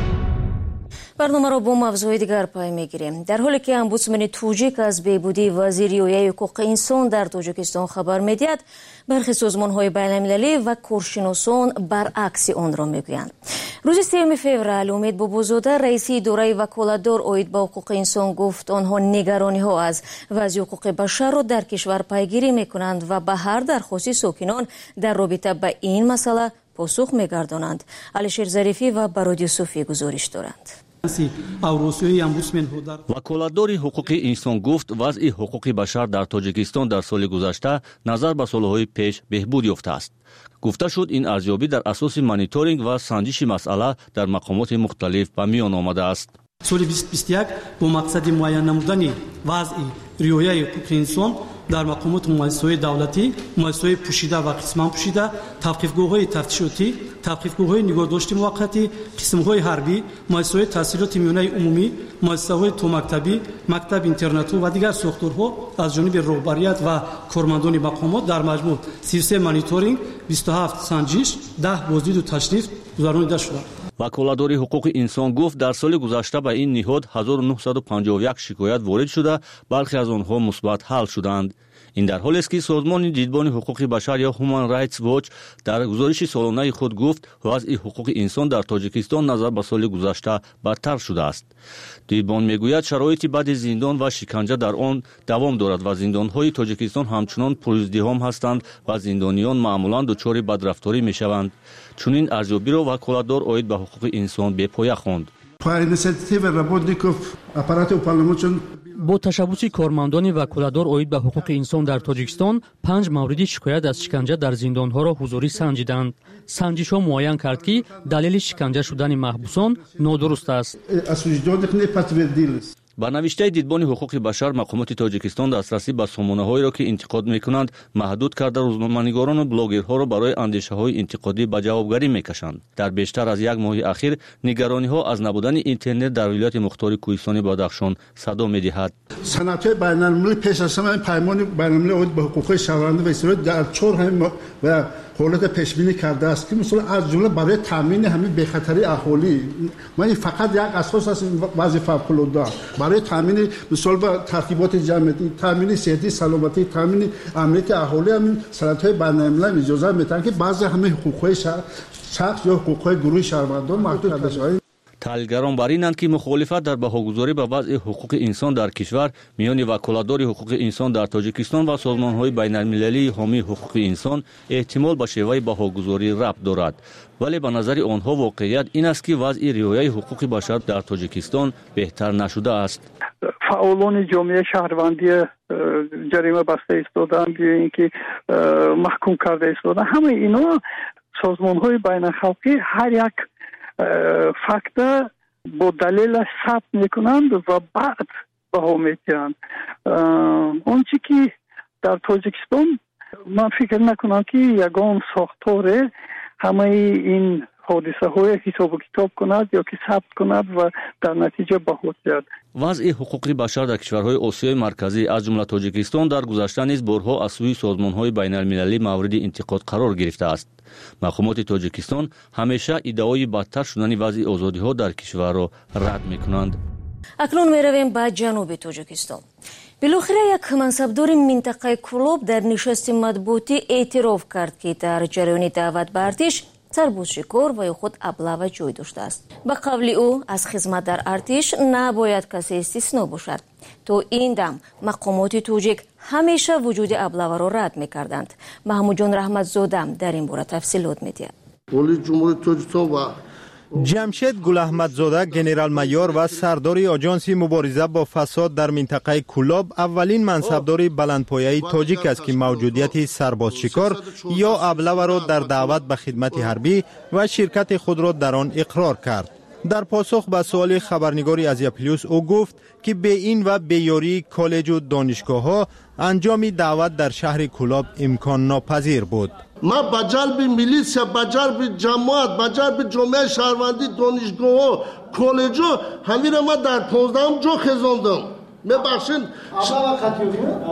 барномаро бо мавзӯи дигар пай мегирем. дар ҳоле ки омбудсмани тоҷик аз беҳбудии вазир риояи ҳуқуқи инсон дар тоҷикистон хабар медиҳад, бархи созмонҳои байналмилалӣ ва коршиносон баръакси онро мегӯянд. рӯзи сеюми феврал умед бобозода раиси идораи ваколатдор оид ба ҳуқуқи инсон гуфт онҳо нигарониҳо аз вазъи ҳуқуқи башарро дар кишвар пайгирӣ мекунанд ва ба ҳар дархости сокинон дар робита ба ин масъала посух мегардонанд. алишер зарифӣ ва барод юсуфӣ гузориш доранд. ваколатдори ҳуқуқи инсон гуфт вазъи ҳуқуқи башар дар тоҷикистон дар соли гузашта назар ба солҳои пеш беҳбуд ёфтааст. гуфта шуд ин арзёбӣ дар асоси мониторинг ва санҷиши масъала дар мақомоти мухталиф ба миён омадааст. соли двуст и бисту як бо мақсади муайян намудани вазъи риояи ҳуқуқи инсон дар мақомоти муассисаҳои давлатӣ, муассисаҳои пӯшида ва қисман пӯшида, тавқифгоҳҳои тафтишотӣ, тавқифгоҳҳои нигоҳдошти муваққатӣ, қисмҳои ҳарбӣ, муассисаҳои таҳсилоти миёнаи умумӣ, муассисаҳои томактабӣ, мактаби интернату ва дигар сохторҳо аз ҷониби роҳбарият ва кормандони мақомот дар маҷмӯъ си и се мониторинг, бисту ҳафт санҷиш, даҳ боздиду ташриф гузаронида шуданд. ваколатдори ҳуқуқи инсон гуфт дар соли гузашта ба ин ниҳод ҳазору нуҳсаду панҷоҳу як шикоят ворид шуда, балхи аз онҳо мусбат ҳал шуданд. این در حالی است که سازمان دیدبان حقوق بشر یا Human Rights Watch در گزارش سالانه خود گفت وضع حقوق انسان در تاجیکستان نظر به سال گذشته بدتر شده است. دیدبان میگوید شرایط بد زندان و شکنجه در آن دوام دارد و زندانهای تاجیکستان همچنان پرازدحام هستند و زندانیان معمولا دچار بدرفتاری میشوند. چنین ارزیابی را وکالتدار عاید به حقوق انسان بپایه خواند. با تشبوس کارمندان وکالتدار عاید به حقوق انسان در تاجیکستان پنج مورد شکایت از شکنجه در زندانها را حضوری سنجیدند. سنجش‌ها معین کرد که دلیل شکنجه شدن محبوسان نادرست است. با نوشته دیدبان حقوق بشر مقامات تاجیکستان دسترسی به سامانه‌هایی را که انتقاد می‌کنند محدود کرده روزنامه‌نگاران و بلاگرها را برای اندیشه‌های انتقادی به جوابگری می‌کشند. در بیشتر از یک ماه اخیر نگرانی‌ها از نبودن اینترنت در ولایت مختار کوهستانی بدخشان صدا می‌دهد. صنعت‌های بین‌المللی پیش از همه پیمان بین‌المللی به حقوق شهروندان و اسرائیل در چهار هم و حالت پیش بینی کرده است که مثلا از جمله برای تامین همین بخطری اهالی ما فقط یک اساس است وظیفه فوق‌العاده برای تامین مثلا با ترتیبات جمعیتی تامین صحتی سلامتی تامین امنیت اهالی همین صنعت‌های بین‌المللی اجازه میدن که بعضی همه حقوق‌های شخص یا حقوق‌های گروه شهروندان محدود کرده شده. تحلیلگران بر اینند که مخالفت در بهاگذاری به وضع حقوق انسان در کشور میان وکالتدار حقوق انسان در تاجیکستان و سازمان‌های بین‌المللی حامی حقوق انسان احتمال به شیوه بهاگذاری ربط دارد، ولی به نظر آنها واقعیت این است که وضع رعایت حقوق بشر در تاجیکستان بهتر نشده است. فعالان جامعه شهروندی جریمه بسته ایستادند یا اینکه محکوم کرده ایستادند، همه اینا سازمان‌های بین‌الخلقی هر یک فکت با دلیل ثبت میکنند و بعد بها میگیرند. آنچه که در تاجیکستان من فکر نکنم که یگان ساختار همه این حادثه های حساب و کتاب کند یا که ثبت کند و در نتیجه بها گیرد. وضع حقوق بشر در کشورهای آسیای مرکزی از جمله تاجیکستان در گذشته نیز بارها از سوی سازمان‌های بین‌المللی مورد انتقاد قرار گرفته است. مقامات تاجیکستان همیشه ادعای بدتر شدن وضع آزادی‌ها در کشور را رد می‌کنند. اکنون می‌رویم به جنوب تاجیکستان. بالاخره یک منصبدار منطقه کلوب در نشست مطبوعاتی اعتراف کرد که در جریان دعوت به ارتش سربازشکار و یا خود ابله جای داشته است. به قول او از خدمت در ارتش نباید کسی استثنا باشد. تو این دم مقامات توجیک همیشه وجود ابله را رد می‌کردند. محمود جان رحمتزاده در این باره تفصیلات می‌دهد. ولی جمهوری تاجیکستان و جمشید گل احمدزاده گنرال مایور و سردار آژانس مبارزه با فساد در منطقه کلاب اولین منصبدار بلندپایه تاجیک است که موجودیت سربازشکار یا ابله را در دعوت به خدمت حربی و شرکت خود را در آن اقرار کرد. در پاسخ به سوال خبرنگاری از پلیس او گفت که به این و به یاری کالج و دانشگاه‌ها انجام دعوت در شهر کلاب امکان ناپذیر بود. ما با جلب میلیسیا، با جلب جماعت، با جلب جامعه شهروندی دانشگاه کالج همین ما در پانزدهم جا خزاندم. میبخشین ابله وقتی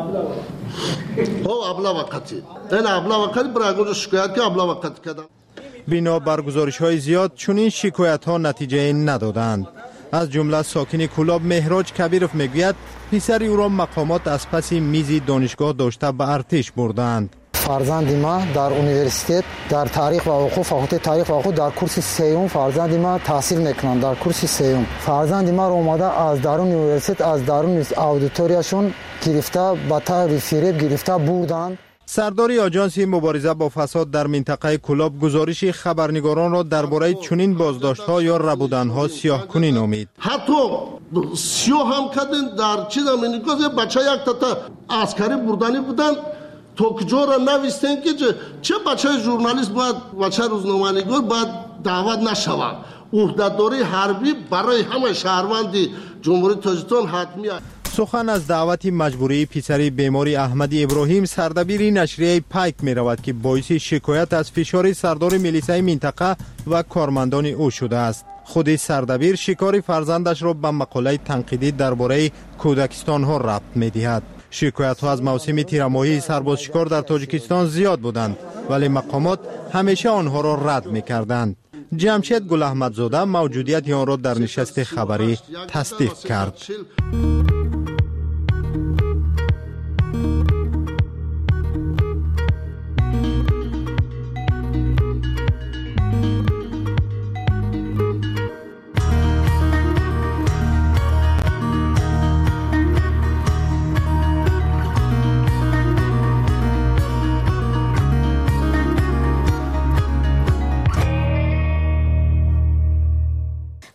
ها ابله وقتی این ابله وقتی برای شکایت که ابله وقتی کردم. بنا بر گزارش‌های زیاد چنین شکایت‌ها نتیجه ندادند. از جمله ساکن کلاب مهراج کبیرов میگوید پسر او را مقامات از پس میز دانشگاه داشته به ارتش بردند. فرزند ما در انیورسیته در تاریخ و حقوق فاکولته تاریخ و حقوق در کورس سوم فرزند ما تحصیل میکنند. در کورس سوم فرزند ما را اومده از درون انیورسیته از درون اودیتوریاشون گرفته با طور فریب گرفته بردند. سردار آژانس مبارزه با فساد در منطقه کلاب گزارش خبرنگاران را درباره چنین بازداشت‌ها یا ربودن‌ها سیاه‌کنی نامید. حتی سیاه هم کردن در چیز امریکا بچه یک تا عسکری بردنی بودن تو کجا را نویستن که چه بچه ژورنالیست باید بچه روزنامه‌نگار باید دعوت نشود. عهدهداری حربی برای همه شهروندی جمهوری تاجیکستان حتمی است. سخن از دعوت مجبوری پسر بیماری احمدی ابراهیم سردبیر نشریه پایک می رود که باعث شکایت از فشار سردار میلیسای منطقه و کارمندان او شده است. خود سردبیر شکار فرزندش را به مقاله تنقیدی درباره کودکستان ها ربط می دهد. شکایت ها از موسم تیرماهی سربازشکار در تاجیکستان زیاد بودند ولی مقامات همیشه آنها را رد می کردند. جمشید گل احمدزاده موجودیت آن را در نشست خبری تصدیق کرد.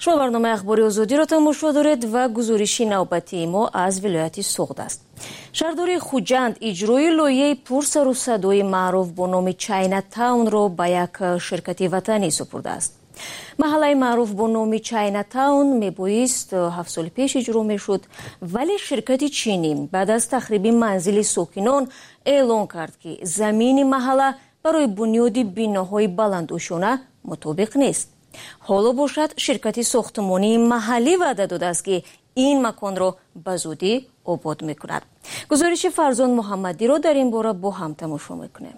شما برنامه اخباری آزادی را تماشا دارید و گزارشی نوبتی ما از ولایت سوغد است. شهرداری خوجند اجرای لایحه پرسر و صدای معروف با نام چاینا تاون را به یک شرکت وطنی سپرده است. محله معروف با نام چاینا تاون میبایست هفت سال پیش اجرا میشد، ولی شرکت چینی بعد از تخریب منزل ساکنان اعلان کرد که زمین محله برای بنیاد بناهای بلندوشانه مطابق نیست. حالا باشد شرکت ساختمانی محلی وعده داده است که این مکان را به زودی آباد میکند. گزارش فرزان محمدی را در این باره با هم تماشا میکنیم.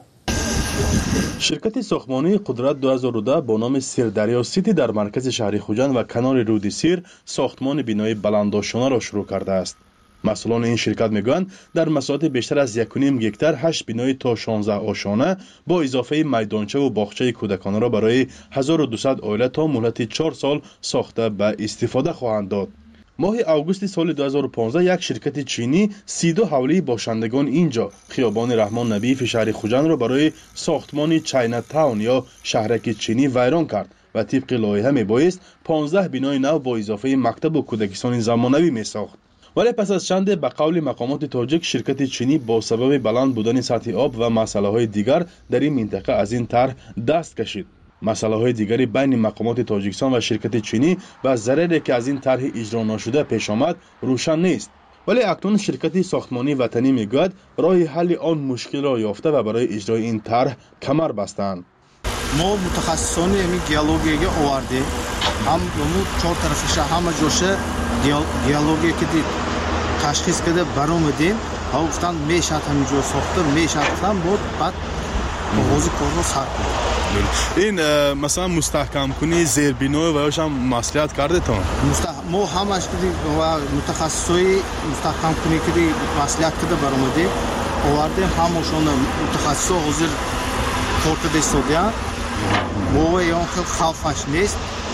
شرکت ساختمانی قدرت دو هزار و ده با نام سیردریا سیتی در مرکز شهر خوجند و کنار رود سیر ساختمان بنای بلندوشانه را شروع کرده است. مسئولان این شرکت میگویند در مساحت بیشتر از یک و نیم گکتار هشت بنای تا شانزده آشانه با اضافه میدانچه و باغچه کودکانه را برای هزار و دویست عائله تا مهلت چهار سال ساخته به استفاده خواهند داد. ماه اوگوست سال دو هزار و پانزده یک شرکت چینی سی و دو حوله باشندگان اینجا خیابان رحمان نبیف شهر خوجند را برای ساختمان چاینا تاون یا شهرک چینی ویران کرد و طبق لایحه میبایست پانزده بنای نو با اضافه مکتب و کودکستان زمانوی میساخت. ولی پس از چند به قول مقامات تاجیک شرکت چینی با سبب بلند بودن سطح آب و مسئله های دیگر در این منطقه از این طرح دست کشید. مسئله های دیگری بین مقامات تاجیکستان و شرکت چینی و ضرری که از این طرح اجرا نشده پیش آمد روشن نیست. ولی اکنون شرکت ساختمانی وطنی میگوید راه حل آن مشکل را یافته و برای اجرای این طرح کمر بستند. ما متخصصان این گیالوگی آوردیم. هم دو چهار طرفش همه جوشه گیالوگی که دید تشخیص کده برآمدیم. ها گفتن میشه همینجور ساخته میشه گفتن بود بعد آغاز کار رو سر کنیم. این مثلا مستحکم کنی زیر بنا و یاش هم مسئولیت کرده تا ما همش کدی و متخصصی مستحکم کنی کدی مسئولیت کده برآمده آورده همشون متخصص حاضر کار کده استودیا ما یا خوفش نیست.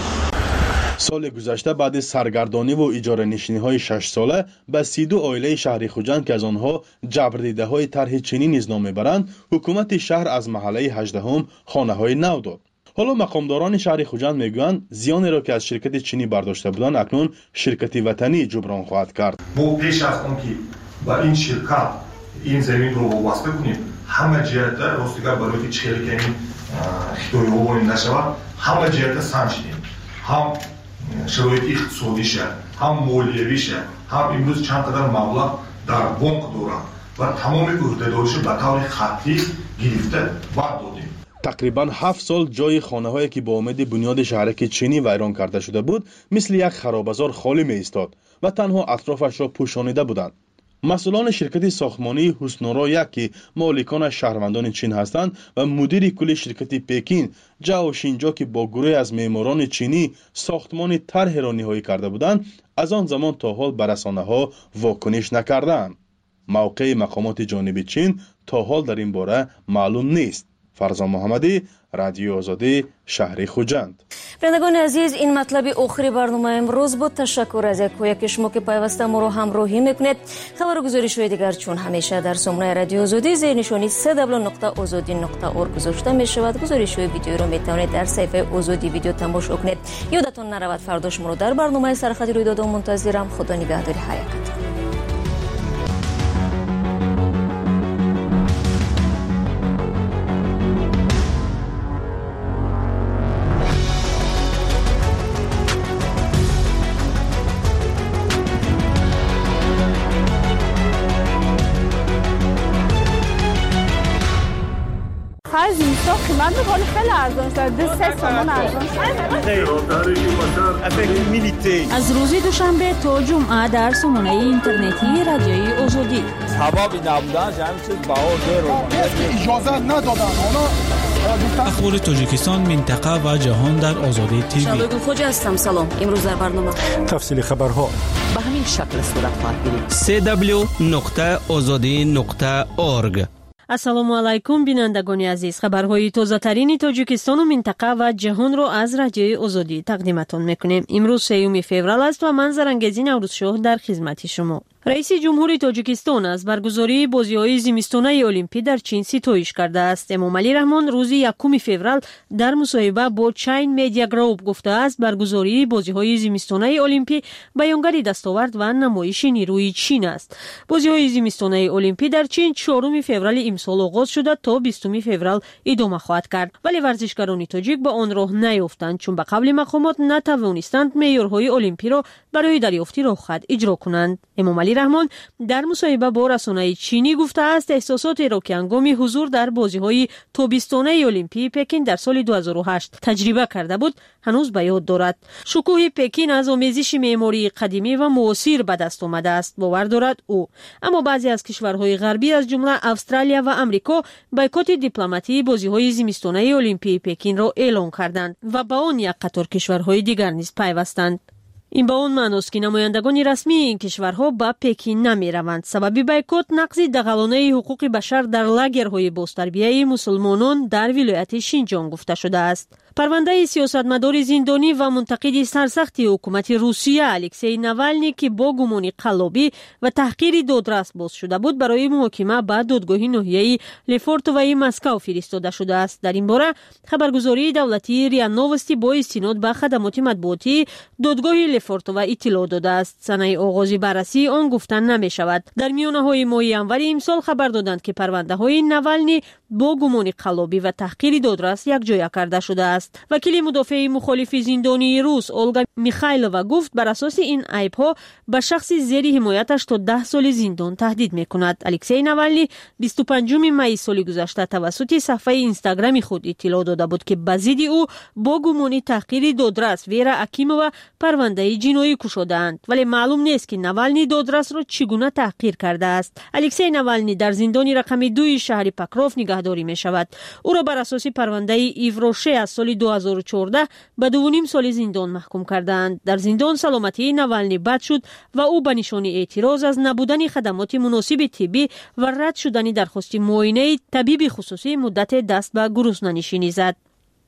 سال گذشته بعد سرگردانی و اجاره نشینی های شش ساله به سی و دو عائله شهر خوجند که از آنها جبردیده های طرح چینی نیز نام میبرند حکومت شهر از محله هجدهم خانه های نو داد. حالا مقامداران شهر خوجند میگویند زیانی را که از شرکت چینی برداشته بودند اکنون شرکت وطنی جبران خواهد کرد. ما پیش از آن که با این شرکت این زمین رو وابسته کنیم همه جهت راستیگر برای چهل کنیم خطوی رو نشود همه جهت سنجیدیم. هم شرایط اقتصادیشه هم مالیویشه هم امروز چند قدر مبلغ در بانک دارند و تمام عهدهداریش به طور خطی گرفته بعد دادیم. تقریبا هفت سال جای خانه هایی که با امید بنیاد شهرک چینی ویران کرده شده بود مثل یک خرابزار خالی می ایستاد و تنها اطرافش را پوشانیده بودند. مسئولان شرکت ساختمانی حسنورا یک که مالکان شهروندان چین هستند و مدیر کل شرکت پکین جاو شینجا که با گروه از معماران چینی ساختمان طرح را نهایی کرده بودند از آن زمان تا حال به رسانه‌ها واکنش نکردند. موقع مقامات جانب چین تا حال در این باره معلوم نیست. فرزان محمدی، رادیو آزادی، شهر خوجند. بینندگان عزیز این مطلب آخری برنامه امروز بود. تشکر از یکایک شما که پیوسته ما رو همراهی میکنید. خبر و گزارش‌های دیگر چون همیشه در سامانه رادیو آزادی زیر نشانی سه دبلیو نقطه آزادی نقطه اورگ گذاشته می شود. گزارش‌های ویدیو رو میتونید در صفحه آزادی ویدیو تماشا کنید. یادتون نرود فردا شما رو در برنامه سرخطی رویداد منتظرم. خدا نگهداری حیاتتون. از اینستا قیمت میکنه خیلی ارزان شده سه تومن ارزان شده. از روز دوشنبه تا جمعه در سامانه اینترنتی رادیوی آزادی ثوابی نبودن جمعی چیز بها دیر اجازه ندادن. اخبار تاجیکستان منطقه و جهان در آزادی تیوی. شادو خوجا هستم. سلام. امروز در برنامه تفصیل خبرها به همین شکل صورت خواهد گرفت. سه دبلیو نقطه آزادی نقطه اورگ. السلام علیکم بینندگان عزیز. خبرهای تازه ترین تاجیکستان و منطقه و جهان را از رادیوی آزادی تقدیمتان میکنیم. امروز سوم فوریه است و من زرنگزی نوروز شاه در خدمت شما. رئیس جمهوری تاجیکستان از برگزاری بازی‌های زمستانه المپی در چین ستایش کرده است. امامعلی رحمان روز یکم فوریه در مصاحبه با چین مدیا گروپ گفته است برگزاری بازی‌های زمستانه المپی بیانگر دستاورد و نمایش نیروی چین است. بازی‌های زمستانه المپی در چین چهارم فوریه امسال آغاز شده تا بیستم فوریه ادامه خواهد کرد، ولی ورزشکاران تاجیک به آن راه نیافتند چون به قبل مقامات نتوانستند معیارهای المپی را برای دریافتی راهخط اجرا کنند. امامعلی رحمان در مصاحبه با رسانه چینی گفته است احساسات را که هنگام حضور در بازی‌های تابستانه المپی پکین در سال دو هزار و هشت تجربه کرده بود هنوز به یاد دارد. شکوه پکین از آمیزش معماری قدیمی و معاصر به دست آمده است باور دارد او. اما بعضی از کشورهای غربی از جمله استرالیا و آمریکا بایکوت دیپلماتی بازی‌های زمستانه المپی پکین را اعلام کردند و با آن یک قطار کشورهای دیگر نیز پیوستند. این با اون معنی است که نمایندگان رسمی این کشورها به پکین نمی روند. سبب بایکوت نقض دغلانه حقوق بشر در لاگرهای بازتربیه مسلمانان در ولایت شینجیانگ گفته شده است. پرونده سیاستمدار زندانی و منتقد سرسخت حکومت روسیه الکسی ناوالنی که با گمان قلابی و تحقیر دادرس باز شده بود برای محاکمه به دادگاه ناحیه لفورتوای مسکو فرستاده شده است. در این باره خبرگزاری دولتی ریا نووستی با استناد به خدمات مطبوعاتی دادگاه لفورتووا اطلاع داده است. سنه آغاز بررسی آن گفتن نمی شود. در میانه های ماه ژانویه امسال خبر دادند که پرونده های ناوالنی با گمان قلابی و تحقیر دادرس یک جای کرده شده است. وکیل مدافع مخالف زندانی روس اولگا میخایلووا گفت بر اساس این عیب‌ها به شخص زیر حمایتش تا ده سال زندان تهدید می‌کند. الکسی ناوالنی بیست و پنجم می سال گذشته توسط صفحه اینستاگرامی خود اطلاع داده بود که به ضد او با گمان تحقیر دادرس ویرا اکیمووا پرونده جنایی گشوده‌اند، ولی معلوم نیست که ناوالنی دادرس را چگونه تحقیر کرده است. الکسی ناوالنی در زندان رقم دو شهر پکروف نگهداری می‌شود. او را بر اساس پرونده ایوروشه از سال دو هزار و چهارده به دو و نیم سال زندان محکوم کردند. در زندان سلامتی ناوالنی بد شد و او به نشان اعتراض از نبودن خدمات مناسب طبی و رد شدن درخواست معاینه طبیب خصوصی مدت دست به گرسنه‌نشینی زد.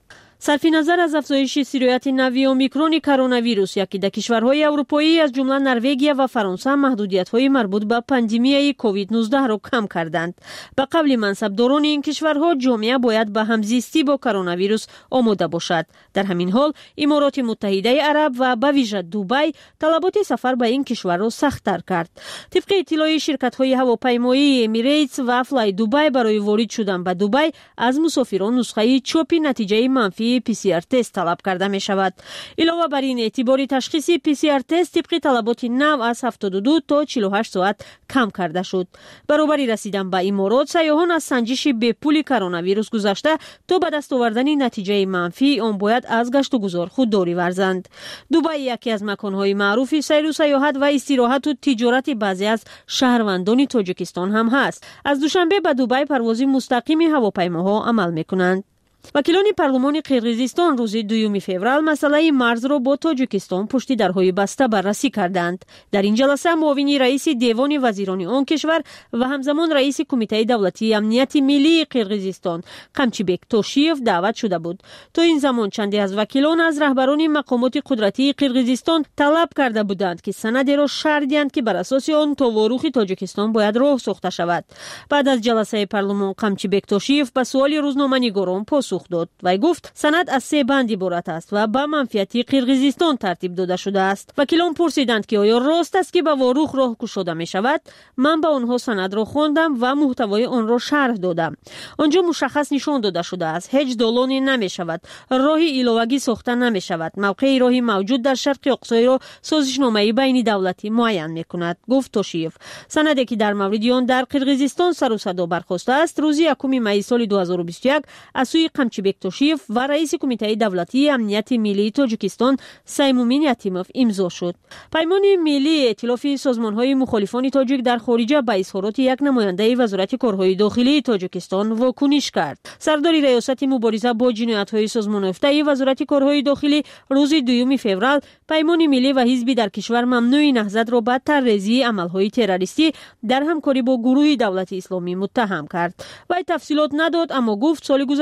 صرف نظر از افزایش سرایت نوی اومیکرون کرونا ویروس یکی در کشورهای اروپایی از جمله نروژ و فرانسه محدودیت‌های مربوط به پاندمی کووید نوزده را کم کردند. به قبل منصبداران این کشورها جامعه باید به همزیستی با کرونا ویروس آماده باشد. در همین حال امارات متحده عرب و به ویژه دبی طلبات سفر به این کشور را سخت‌تر کرد. طبق اطلاع شرکت‌های هواپیمایی امیریتس و فلای دبی برای وارد شدن به دبی از مسافران نسخه چاپی نتیجه منفی پی سی آر تست طلب کرده می شود. علاوه بر این اعتبار تشخیصی پی سی آر تست طبق طلبات نو از هفتاد و دو تا چهل و هشت ساعت کم کرده شد. برابر رسیدن به امارات سیاحان از سنجش به پول کرونا ویروس گذشته تا به دست آوردن نتیجه منفی آن باید از گشت و گذار خودداری ورزند. دبی یکی از مکانهای معروف سیر و سیاحت و استراحت و تجارت بعضی از شهروندان تاجیکستان هم هست. از دوشنبه به دبی پرواز مستقیم هواپیماها عمل میکنند. وکیلان پارلمان قرقیزستان روز دوم فوریه مسئله مرز را با تاجیکستان پشت درهای بسته بررسی کردند. در این جلسه معاون رئیس دیوان وزیران آن کشور و همزمان رئیس کمیته دولتی امنیت ملی قرقیزستان قمچیبک توشیف دعوت شده بود. تا این زمان چندی از وکیلان از رهبران مقامات قدرتی قرقیزستان طلب کرده بودند که سندی را شرح دهند که بر اساس آن تاواروخ تاجیکستان باید راه ساخته شود. بعد از جلسه پارلمان قمچیبک توشیف به سوال روزنامه‌نگاران پاسخ داد و گفت سند از سه بند عبارت است و به منفیت قرقیزستان ترتیب داده شده است. وکیلان پرسیدند که آیا راست است که به واروخ راه گشوده می شود؟ من به آنها سند را خواندم و محتوای آن را شرح دادم. آنجا مشخص نشان داده شده است هیچ دالانی نمی شود، راهی علاوه‌ای ساخته نمی شود. موقع راهی موجود در شرق اقصی را سازشنامه بین دولتی معین می کند، گفت توشیف. سندی که در مورد آن در قرقیزستان سر و صدا برخاسته است روز یکم می سال دو هزار و بیست و یک از سوی قمچیبک توشیف و رئیس کمیته دولتی امنیت ملی تاجیکستان سیمومین یتیموف امضا شد. پیمان ملی ائتلاف سازمان‌های مخالفان تاجیک در خارجه به اظهارات یک نماینده وزارت کارهای داخلی تاجیکستان واکنش کرد. سردار ریاست مبارزه با جنایت‌های سازمان یافته وزارت کارهای داخلی روز دوم فوریه پیمان ملی و حزبی در کشور ممنوع نهضت را به طرح‌ریزی عمل‌های تروریستی در همکاری با گروه دولت اسلامی متهم کرد. و تفصیلات نداد اما گفت سال گذشته در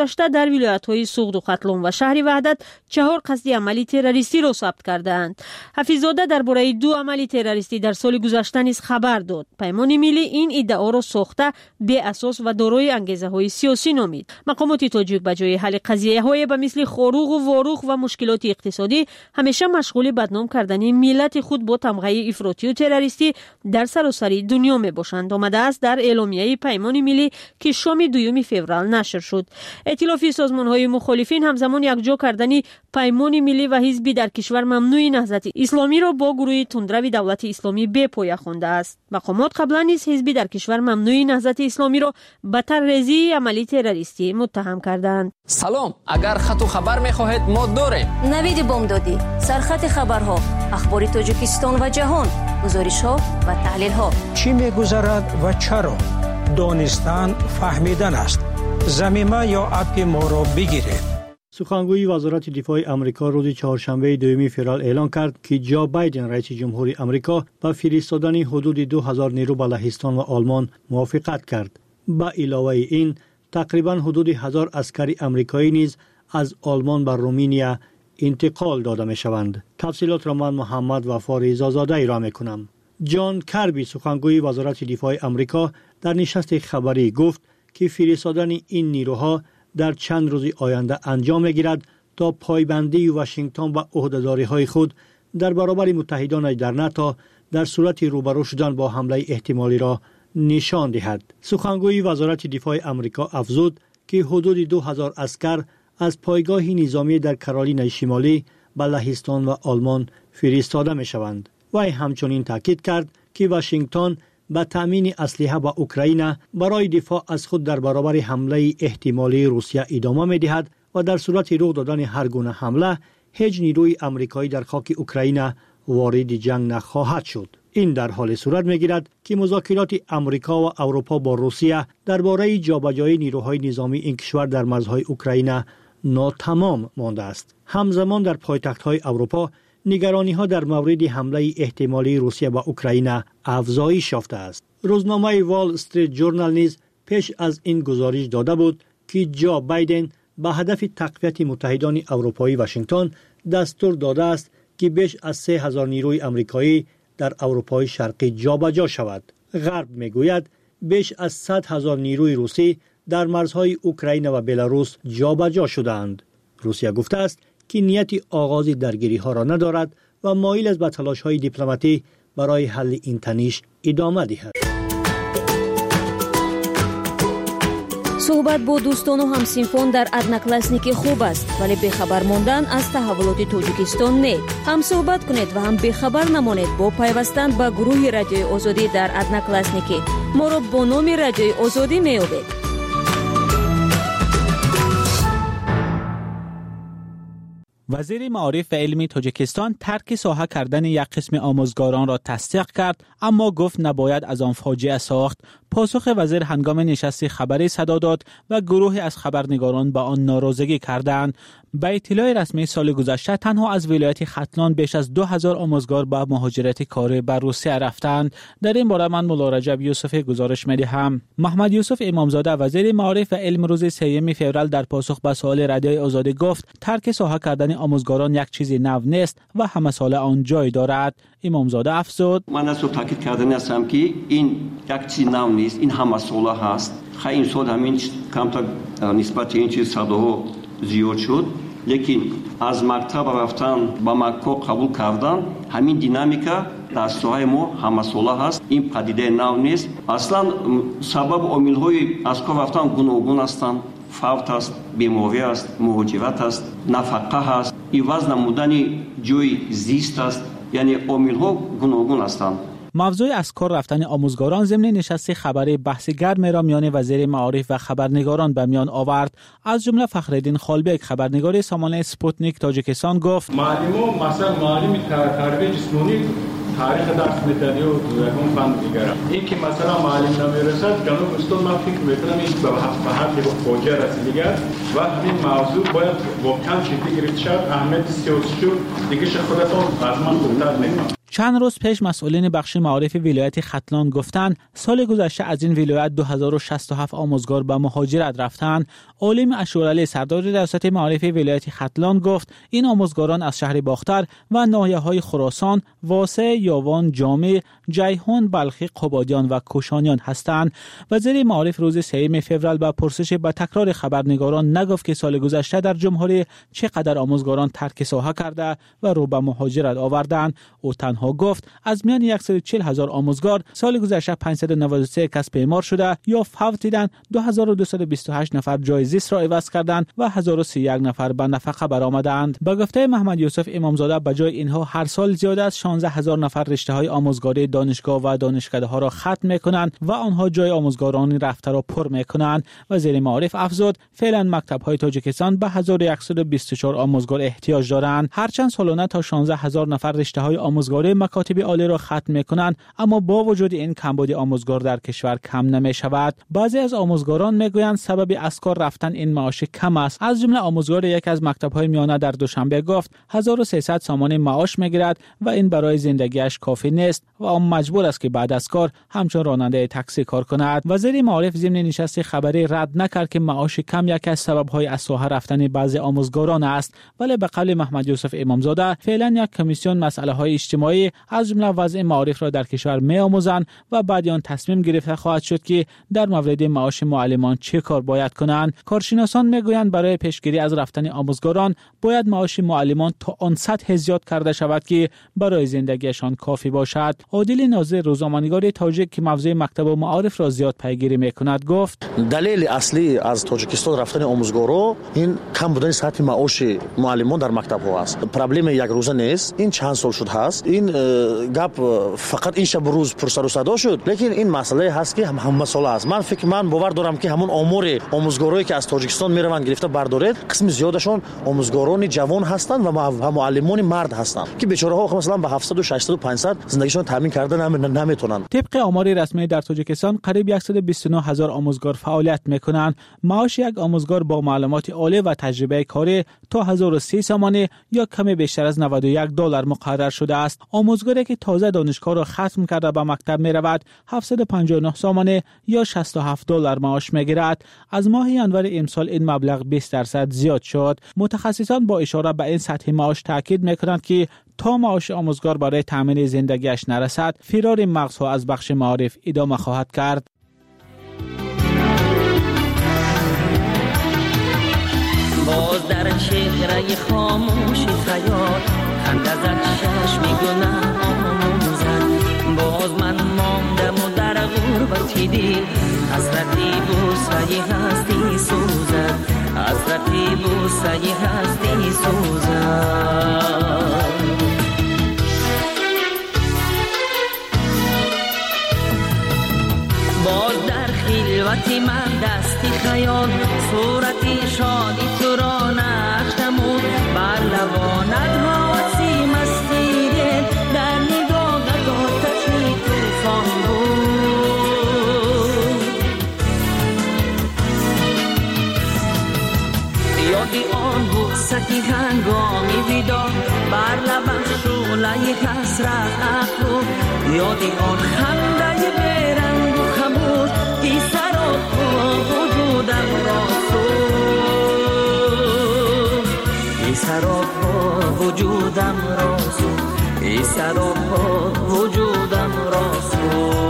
در ولایت‌های سوغد و ختلون و شهر وحدت چهار قصد عملی تروریستی را ثبت کردند. حفیظ‌زاده درباره دو عمل تروریستی در سال گذشته نیز خبر داد. پیمان ملی این ادعا را ساخته بی اساس و دارای انگیزه‌های سیاسی نامید. مقامات تاجیک به جای حل قضیه‌های به مثل خاروق و واروق و مشکلات اقتصادی همیشه مشغول بدنام کردن ملت خود با تمغه افراطی و تروریستی در سراسر دنیا میباشند. آمده است در اعلامیه پیمان ملی که شام دوم فوریه نشر شد. ائتلاف سازمان‌های مخالفین همزمان یکجا کردن پیمان ملی و حزبی در کشور ممنوع نهضت اسلامی را با گروه تندرو دولت اسلامی به پایه خوانده است. مقامات قبلا نیز حزبی در کشور ممنوع نهضت اسلامی را به طرح‌ریزی عملی تروریستی متهم کردند. سلام، اگر خط و خبر می‌خواهید ما داریم. نوید بامدادی، سرخط خبرها، اخبار تاجیکستان و جهان، گزارش‌ها و تحلیل‌ها. چی می‌گذرد و چرا؟ دانستن فهمیدن است. زمینه یا اپ ما را بگیرید. سخنگوی وزارت دفاع آمریکا روز چهارشنبه دوم فوریه اعلام کرد که جو بایدن رئیس جمهوری آمریکا با فرستادن حدود دو هزار نیرو به لهستان و آلمان موافقت کرد. با علاوه این تقریبا حدود هزار عسکری آمریکایی نیز از آلمان به رومانیا انتقال داده می شوند. تفصیلات را من محمد وفا رضازاده را می کنم. جان کربی سخنگوی وزارت دفاع آمریکا در نشست خبری گفت که فرستادن این نیروها در چند روز آینده انجام می‌گیرد تا پایبندی واشنگتن به عهده‌داری‌های خود در برابر متحدان در ناتو در صورت روبرو شدن با حمله احتمالی را نشان دهد. سخنگوی وزارت دفاع آمریکا افزود که حدود دو هزار عسکر از پایگاه نظامی در کارولینای شمالی به لهستان و آلمان فرستاده می‌شوند. وی همچنین تاکید کرد که واشنگتن با تامین اسلحه به اوکراین برای دفاع از خود در برابر حمله احتمالی روسیه ادامه می‌دهد و در صورت رخ دادن هر گونه حمله هیچ نیروی آمریکایی در خاک اوکراین وارد جنگ نخواهد شد. این در حال صورت می‌گیرد که مذاکرات آمریکا و اروپا با روسیه درباره جابجایی نیروهای نظامی این کشور در مرزهای اوکراین ناتمام مانده است. همزمان در پایتخت‌های اروپا نگرانی‌ها در مورد حمله احتمالی روسیه به اوکراین افزایش یافته است. روزنامه وال استریت جورنال نیز پیش از این گزارش داده بود که جو بایدن به هدف تقویت متحدان اروپایی واشنگتن دستور داده است که بیش از سه هزار نیروی آمریکایی در اروپای شرقی جابجا شود. غرب میگوید بیش از صد هزار نیروی روسی در مرزهای اوکراین و بلاروس جابجا شدند. روسیه گفته است که نیت آغاز درگیری ها را ندارد و مایل است به تلاش های دیپلماتی برای حل این تنش ادامه دهد. صحبت با دوستان و همسینفان در ادناکلاسنیکی خوب است، ولی بخبر ماندن از تحولات تاجیکستان نه. هم صحبت کنید و هم بخبر نمانید با پیوستن به گروه رادیوی آزادی در ادناکلاسنیکی. ما را با نام رادیوی آزادی می‌یابید. وزیر معارف و علم تاجیکستان ترک ساحه کردن یک قسم آموزگاران را تصدیق کرد، اما گفت نباید از آن فاجعه ساخت. پاسخ وزیر هنگام نشست خبری صدا داد و گروهی از خبرنگاران با آن ناراضگی کردند. به اطلاع رسمی سال گذشته تنها از ولایت ختلان بیش از دو هزار آموزگار به مهاجرت کاری به روسیه رفتند. در این باره من مولا رجب یوسف گزارش می‌دهم. محمد یوسف امامزاده وزیر معارف و علم روز سوم فوریه در پاسخ به سوال رادیوی آزادی گفت ترک ساحه کردن آموزگاران یک چیز نو نیست و همه ساله آن جای دارد. امامزاده افزود من از تاکید کردن هستم که این یک چیز نو نیست، این همه ساله هست. خیلی این سال همین کم تا نسبت این چیز صداها زیاد شد، لیکن از مکتب رفتن به مکه قبول کردن همین دینامیکا در ساحه ما همه ساله هست. این پدیده نو نیست. اصلا سبب عامل‌های از کار رفتن گوناگون هستند. فوت است، بیماری است، مهاجرت است، نفقه است، عوض نمودن جای زیست است، یعنی عامل‌ها گوناگون هستند. موضوع از کار رفتن آموزگاران ضمن نشست خبری بحث گرم را میان وزیر معارف و خبرنگاران به میان آورد. از جمله فخرالدین خالبک خبرنگار سامانه سپوتنیک تاجیکستان گفت معلم مثلا معلم تربیت جسمانی تاریخ درس میدن و دوم فن دیگر. این که مثلا معلم نمیرسد جنوب استان ما فکر میکنم این به هفت هفت یک فوجا رسیدگی و همین موضوع باید واقعا جدی گرفته شود. اهمیت سیاسی دیگه خودتون از من گفتن نمی‌کنم. چند روز پیش مسئولین بخش معارف ولایت ختلان گفتند سال گذشته از این ولایت دو هزار و شصت و هفت آموزگار به مهاجرت رفتند. عالم اشورعلی سردار ریاست معارف ولایت ختلان گفت این آموزگاران از شهر باختر و ناحیه‌های خراسان، واسه، یاوان، جامع، جیهون، بلخی، قبادیان و کوشانیان هستند. وزیر معارف روز سوم فوریه با پرسش به تکرار خبرنگاران نگفت که سال گذشته در جمهوری چقدر آموزگاران ترک ساحه کرده و رو به مهاجرت آوردند. او تنها گفت از میان صد و چهل هزار آموزگار سال گذشته پانصد و نود و سه کس بیمار شده یا فوت دیدند، دو هزار و دویست و بیست و هشت نفر جای زیست را عوض کردند و هزار و سی و یک نفر به نفقه برآمدند. به گفته محمد یوسف امامزاده به جای اینها هر سال زیاد از شانزده هزار نفر رشته های آموزگاری دانشگاه و دانشکده ها را ختم میکنند و آنها جای آموزگاران رفته را پر میکنند. وزیر معارف افزود فعلا مکتب های تاجیکستان به هزار و صد و بیست و چهار آموزگار احتیاج دارند. هرچند سالانه تا شانزده هزار نفر رشته های آموزگاری مکاتب عالی را ختم میکنند، اما با وجود این کمبود آموزگار در کشور کم نمی شود. بعضی از آموزگاران میگویند سبب از کار رفتن این معاش کم است. از جمله آموزگار یک از مکتب های میانه در دوشنبه گفت هزار و سیصد سامانه معاش میگیرد و این برای زندگیش کافی نیست و آن مجبور است که بعد از کار همچون راننده تاکسی کار کند. وزیر معارف ضمن نشست خبری رد نکرد که معاش کم یک از سبب‌های از ساحه رفتن بعضی آموزگاران است، ولی به قول محمد یوسف امامزاده فعلا یک کمیسیون مسائل اجتماعی از جمله وضع معارف را در کشور می‌آموزند و بعد آن تصمیم گرفته خواهد شد که در مورد معاش معلمان چه کار باید کنند. کارشناسان میگویند برای پیشگیری از رفتن آموزگاران باید معاش معلمان تا آن سطح زیاد کرده شود که برای زندگیشان کافی باشد. عادل ناظر روزنامه‌نگار تاجیک که موضوع مکتب و معارف را زیاد پیگیری می‌کند گفت دلیل اصلی از تاجیکستان رفتن آموزگارا این کم بودن سطح معاش معلمان در مکتب‌ها است. پرابلم یک روزه نیست، این چند سال شد هست. این گپ فقط این شب روز پر سر و صدا شد، لیکن این مسئله هست که هم هم مسئله است. من فکر من باور دارم که همون آمار آموزگارایی که از تاجیکستان میروند گرفته بردارید، قسم زیادشون آموزگاران جوان هستند و معلمان مرد هستند که بیچاره‌ها مثلا به هفتصد و ششصد و پانصد زندگیشون تامین کرده نمیتونن. طبق آمار رسمی در تاجیکستان قریب صد و بیست و نه هزار آموزگار فعالیت میکنند. معاش یک آموزگار با معلومات عالی و تجربه کاری تا هزار و سی سامانه یا کمی بیشتر از نود و یک دلار مقرر شده است. آموزگاری که تازه دانشگاه را ختم کرده به مکتب می رود هفتصد و پنجاه و نه سامانه یا شصت و هفت دلار معاش میگیرد. از ماه ژانویه امسال این مبلغ بیست درصد زیاد شد. متخصصان با اشاره به این سطح معاش تاکید میکنند که تا معاش آموزگار برای تامین زندگیش نرسد فرار مغزها از بخش معارف ادامه خواهد کرد. باز در چهره خاموش خیال خنده زد چشمی گناه آموزد. باز من ماندم و در غربتی دل حسرتی بوسه هستی سوزد، حسرتی بوسه هستی سوزد. باز در خلوتی من دستی خیال صورتی شادی تو را نشتمون بر لبانت حاسی مستی دل در نگاهت آتشی توفان بود. یادی آن بوستی هنگامی بیدار بر لبم شعله حسرت افروخت، یادی آن خنده برنگ و خموش ای سراب وجودم را سوخت، ای سراب وجودم را سوخت، ای سراب وجودم را سوخت.